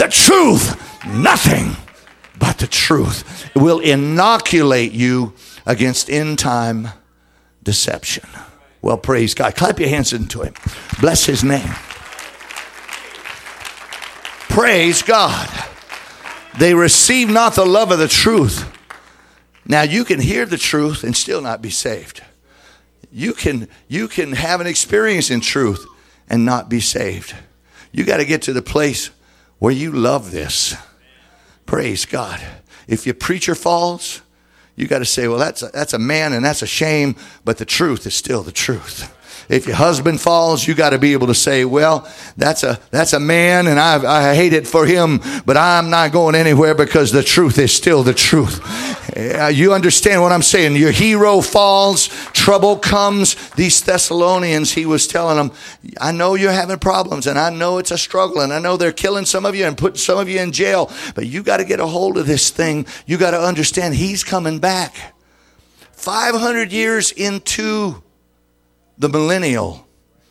nothing but the truth will inoculate you against end time deception. Well, praise God. Clap your hands into Him. Bless His name. Praise God. They receive not the love of the truth. Now you can hear the truth and still not be saved. You can have an experience in truth and not be saved. You got to get to the place where you love this. Praise God. If your preacher falls, you got to say, well, that's a man and that's a shame, but the truth is still the truth. If your husband falls, you got to be able to say, well, that's a man and I hate it for him, but I'm not going anywhere because the truth is still the truth. You understand what I'm saying? Your hero falls, trouble comes. These Thessalonians, he was telling them, I know you're having problems and I know it's a struggle and I know they're killing some of you and putting some of you in jail, but you got to get a hold of this thing. You got to understand He's coming back. 500 years into the millennial.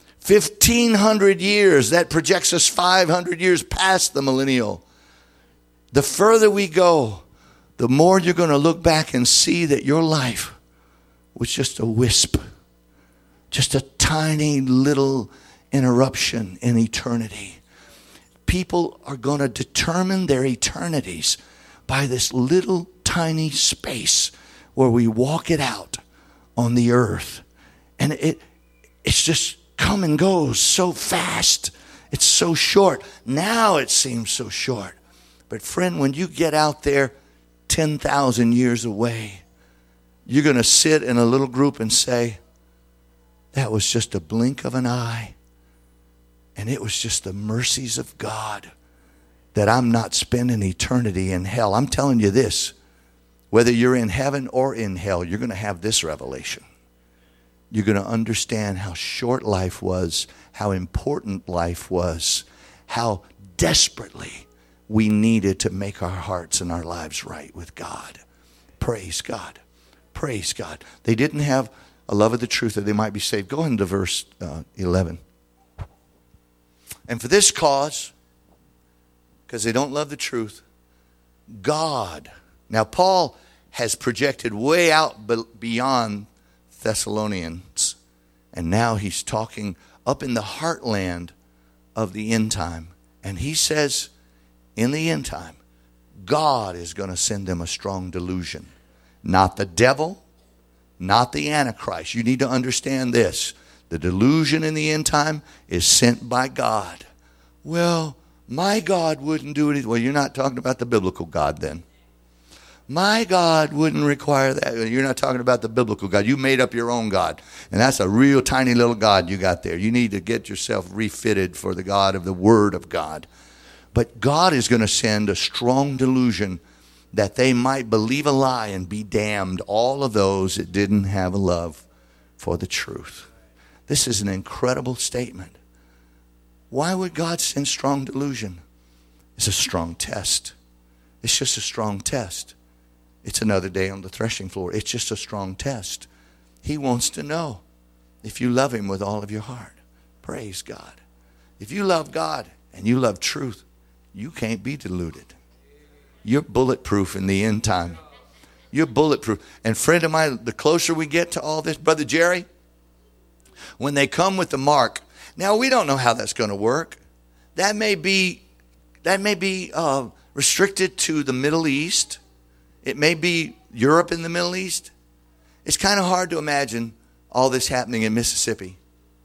1,500 years. That projects us 500 years past the millennial. The further we go, the more you're going to look back and see that your life was just a wisp. Just a tiny little interruption in eternity. People are going to determine their eternities by this little tiny space where we walk it out on the earth. And it's just come and goes so fast. It's so short. Now it seems so short. But friend, when you get out there 10,000 years away, you're going to sit in a little group and say, that was just a blink of an eye. And it was just the mercies of God that I'm not spending eternity in hell. I'm telling you this, whether you're in heaven or in hell, you're going to have this revelation. You're going to understand how short life was, how important life was, how desperately we needed to make our hearts and our lives right with God. Praise God. Praise God. They didn't have a love of the truth that they might be saved. Go into verse 11. And for this cause, because they don't love the truth, God. Now Paul has projected way out beyond Thessalonians. And now he's talking up in the heartland of the end time. And he says, in the end time, God is going to send them a strong delusion. Not the devil, not the Antichrist. You need to understand this. The delusion in the end time is sent by God. Well, my God wouldn't do it. Well, you're not talking about the biblical God then. My God wouldn't require that. You're not talking about the biblical God. You made up your own God. And that's a real tiny little God you got there. You need to get yourself refitted for the God of the Word of God. But God is going to send a strong delusion that they might believe a lie and be damned, all of those that didn't have a love for the truth. This is an incredible statement. Why would God send strong delusion? It's a strong test. It's just a strong test. It's another day on the threshing floor. It's just a strong test. He wants to know if you love him with all of your heart. Praise God. If you love God and you love truth, you can't be deluded. You're bulletproof in the end time. You're bulletproof. And friend of mine, the closer we get to all this, Brother Jerry, when they come with the mark, now we don't know how that's going to work. That may be restricted to the Middle East. It may be Europe and the Middle East. It's kind of hard to imagine all this happening in Mississippi.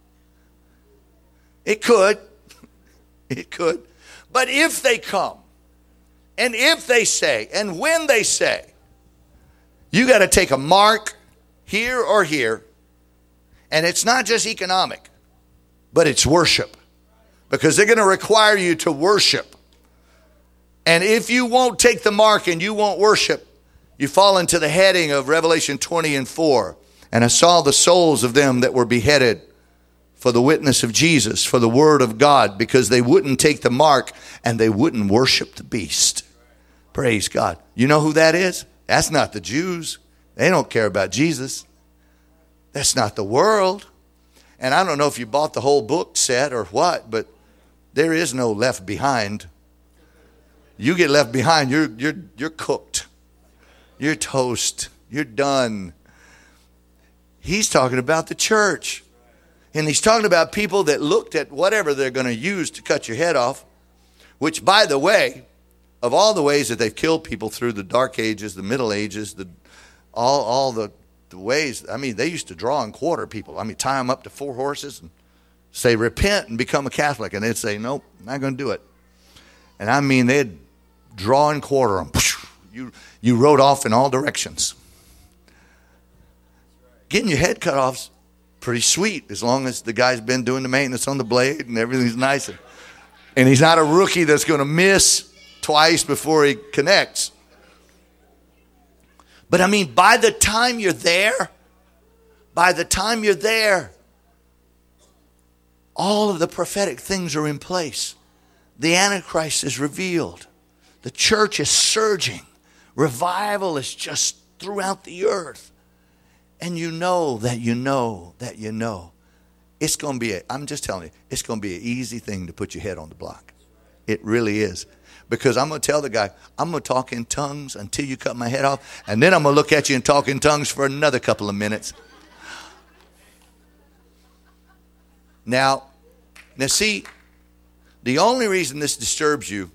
It could. It could. But if they come, and if they say, and when they say, you got to take a mark here or here, and it's not just economic, but it's worship. Because they're going to require you to worship. And if you won't take the mark and you won't worship, you fall into the heading of Revelation 20 and 4. And I saw the souls of them that were beheaded for the witness of Jesus, for the word of God, because they wouldn't take the mark and they wouldn't worship the beast. Praise God. You know who that is? That's not the Jews. They don't care about Jesus. That's not the world. And I don't know if you bought the whole book set or what, but there is no left behind. You get left behind, you're cooked. You're toast. You're done. He's talking about the church. And he's talking about people that looked at whatever they're going to use to cut your head off, which, by the way, of all the ways that they've killed people through the Dark Ages, the Middle Ages, all the ways, I mean, they used to draw and quarter people. I mean, tie them up to 4 horses and say, repent and become a Catholic. And they'd say, nope, not going to do it. And I mean, they'd draw and quarter them. You rode off in all directions. Getting your head cut off's pretty sweet, as long as the guy's been doing the maintenance on the blade and everything's nice. And he's not a rookie that's going to miss twice before he connects. But I mean, by the time you're there, all of the prophetic things are in place. The Antichrist is revealed. The church is surging. Revival is just throughout the earth. And you know that you know that you know. It's going to be, I'm just telling you, it's going to be an easy thing to put your head on the block. It really is. Because I'm going to tell the guy, I'm going to talk in tongues until you cut my head off. And then I'm going to look at you and talk in tongues for another couple of minutes. Now see, the only reason this disturbs you,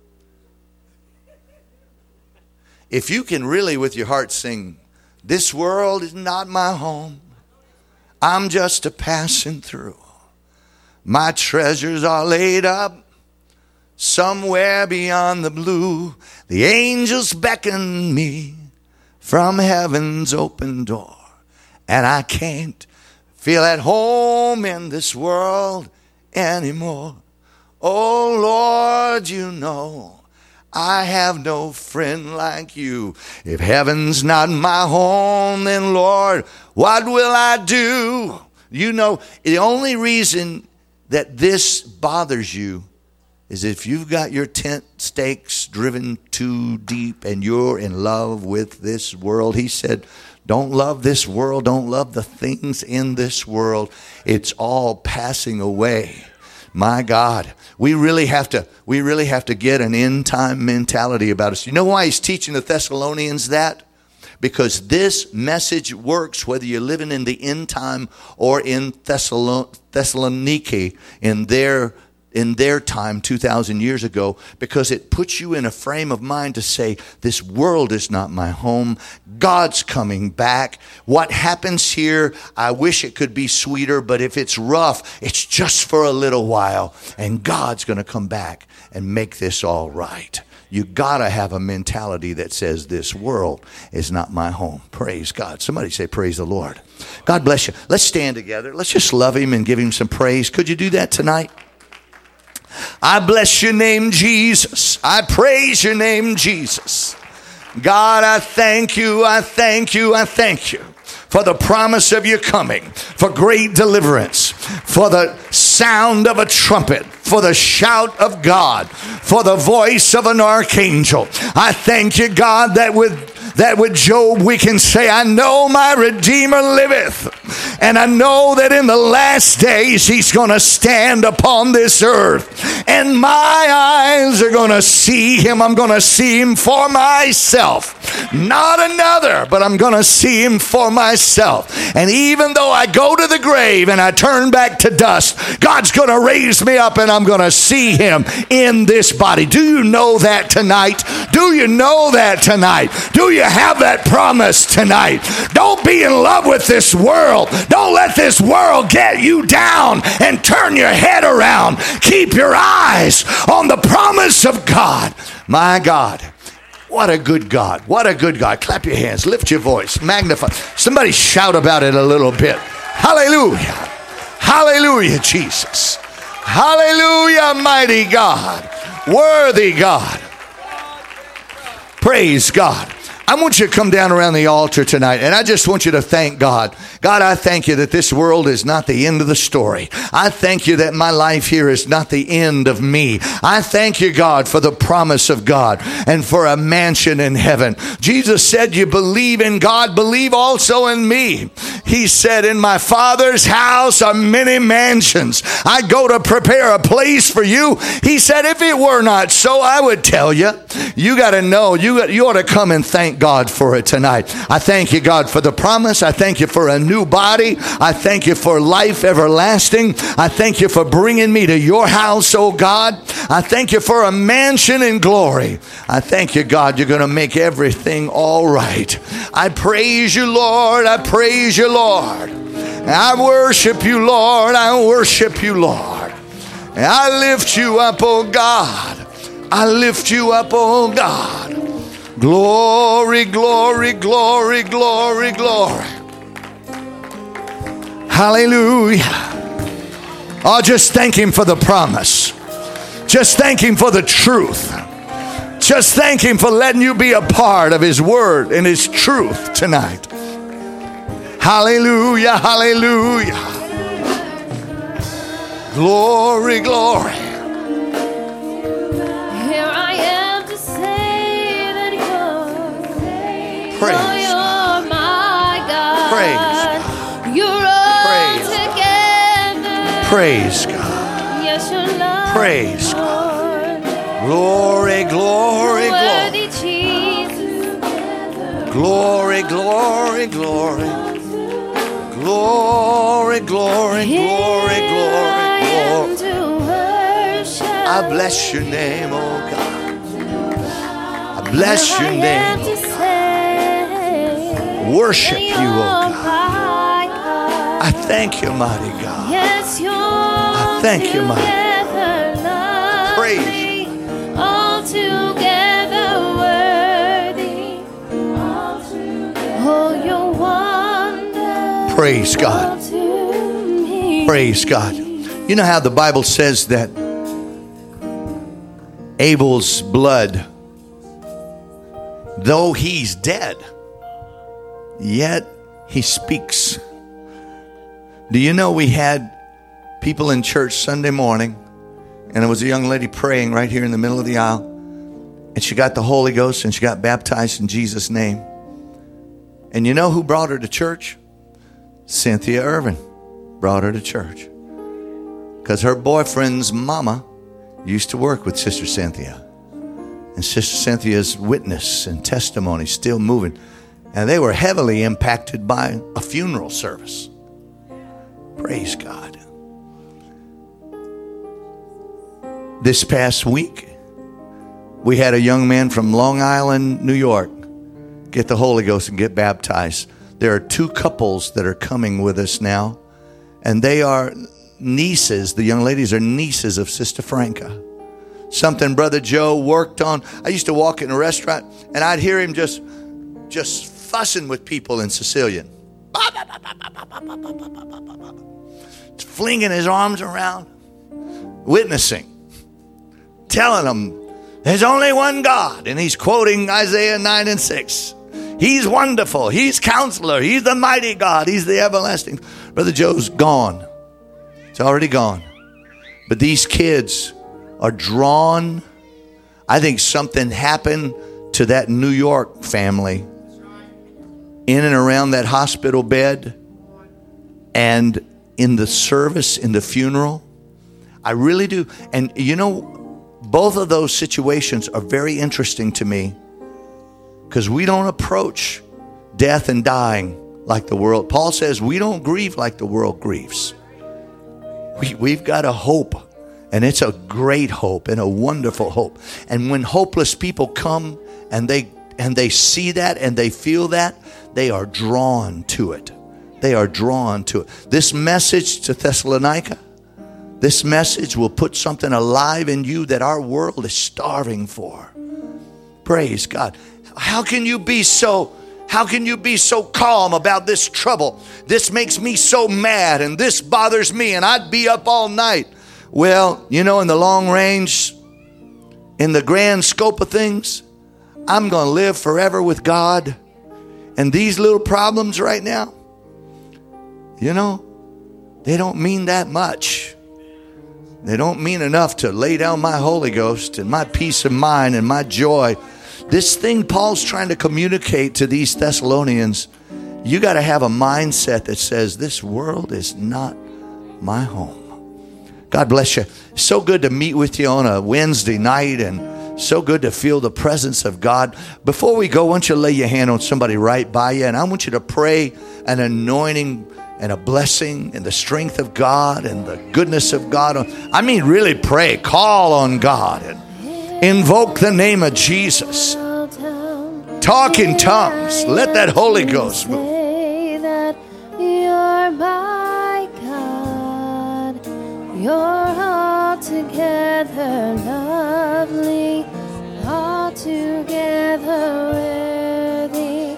if you can really with your heart sing, this world is not my home, I'm just a passing through. My treasures are laid up somewhere beyond the blue. The angels beckon me from heaven's open door. And I can't feel at home in this world anymore. Oh Lord, you know I have no friend like you. If heaven's not my home, then Lord, what will I do? You know, the only reason that this bothers you is if you've got your tent stakes driven too deep and you're in love with this world. He said, don't love this world. Don't love the things in this world. It's all passing away. My God, we really have to get an end time mentality about us. You know why he's teaching the Thessalonians that? Because this message works whether you're living in the end time or in Thessaloniki in their time 2,000 years ago, because it puts you in a frame of mind to say, this world is not my home. God's coming back. What happens here, I wish it could be sweeter, but if it's rough, it's just for a little while, and God's going to come back and make this all right. You got to have a mentality that says this world is not my home. Praise God. Somebody say, praise the Lord. God bless you. Let's stand together. Let's just love him and give him some praise. Could you do that tonight? I bless your name, Jesus. I praise your name, Jesus. God, I thank you. I thank you. I thank you for the promise of your coming, for great deliverance, for the sound of a trumpet, for the shout of God, for the voice of an archangel. I thank you, God, that with Job we can say, I know my Redeemer liveth, and I know that in the last days he's going to stand upon this earth, and my eyes are going to see him. I'm going to see him for myself, not another, but I'm going to see him for myself. And even though I go to the grave and I turn back to dust, God's going to raise me up and I'm going to see him in this body. Do you know that tonight? Do you know that tonight? Do you have that promise tonight? Don't be in love with this world. Don't let this world get you down and turn your head around. Keep your eyes on the promise of God. My God. What a good God. What a good God. Clap your hands. Lift your voice. Magnify. Somebody shout about it a little bit. Hallelujah. Hallelujah, Jesus. Hallelujah, mighty God. Worthy God. Praise God. I want you to come down around the altar tonight, and I just want you to thank God. God, I thank you that this world is not the end of the story. I thank you that my life here is not the end of me. I thank you, God, for the promise of God and for a mansion in heaven. Jesus said, you believe in God, believe also in me. He said, in my Father's house are many mansions. I go to prepare a place for you. He said, if it were not so, I would tell you. You got to know, you ought to come and thank God for it tonight. I thank you, God, for the promise. I thank you for a new body. I thank you for life everlasting. I thank you for bringing me to your house, oh God. I thank you for a mansion in glory. I thank you, God, you're going to make everything all right. I praise you, Lord. I praise you, Lord. I worship you, Lord. I worship you, Lord. And I lift you up, oh God. I lift you up, oh God. Glory, glory, glory, glory, glory. Hallelujah. Oh, just thank him for the promise. Just thank him for the truth. Just thank him for letting you be a part of his word and his truth tonight. Hallelujah, hallelujah. Glory, glory. Praise. Oh, you're my God. Praise. You're altogether. Praise God. Yes, your love. Praise God. Glory, glory, glory. Worthy Jesus. Glory, glory, glory. Glory, glory, glory, glory, glory. I bless your name, oh God. I bless your name, oh God. Worship you, oh God. I thank you, mighty God. I thank you, mighty God. Praise you. Altogether worthy. Oh, your wonder. Praise God. Praise God. You know how the Bible says that Abel's blood, though he's dead, yet he speaks. Do you know we had people in church Sunday morning, and there was a young lady praying right here in the middle of the aisle, and she got the Holy Ghost and she got baptized in Jesus' name. And you know who brought her to church? Cynthia Irvin brought her to church, because her boyfriend's mama used to work with Sister Cynthia. And Sister Cynthia's witness and testimony still moving. And they were heavily impacted by a funeral service. Praise God. This past week, we had a young man from Long Island, New York, get the Holy Ghost and get baptized. There are 2 couples that are coming with us now. And they are nieces. The young ladies are nieces of Sister Franca. Something Brother Joe worked on. I used to walk in a restaurant and I'd hear him just fussing with people in Sicilian. Flinging his arms around, witnessing, telling them there's only one God. And he's quoting Isaiah 9:6. He's wonderful. He's counselor. He's the mighty God. He's the everlasting. Brother Joe's gone. It's already gone. But these kids are drawn. I think something happened to that New York family in and around that hospital bed and in the service, in the funeral. I really do. And you know, both of those situations are very interesting to me, because we don't approach death and dying like the world. Paul says we don't grieve like the world grieves. We've got a hope, and it's a great hope and a wonderful hope. And when hopeless people come and they see that and they feel that, they are drawn to it. They are drawn to it. This message to Thessalonica, this message will put something alive in you that our world is starving for. Praise God. How can you be so calm about this trouble? This makes me so mad and this bothers me and I'd be up all night. Well, you know, in the long range, in the grand scope of things, I'm going to live forever with God. And these little problems right now, you know, they don't mean that much. They don't mean enough to lay down my Holy Ghost and my peace of mind and my joy. This thing Paul's trying to communicate to these Thessalonians, you got to have a mindset that says this world is not my home. God bless you. So good to meet with you on a Wednesday night, and so good to feel the presence of God. Before we go, I want you to lay your hand on somebody right by you, and I want you to pray an anointing and a blessing and the strength of God and the goodness of God. I mean, really pray. Call on God and invoke the name of Jesus. Talk in tongues. Let that Holy Ghost move. That you're my God. You're altogether lovely, altogether worthy,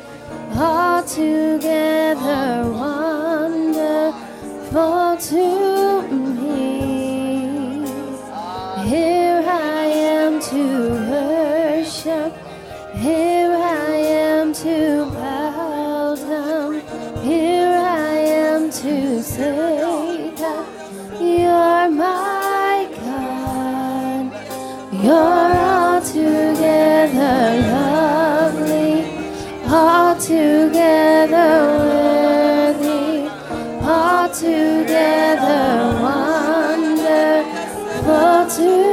altogether wonderful to me. Here I am to worship. Here I am to bow down. Here I am to say that you're my God. You're altogether lovely, altogether worthy, altogether wonderful to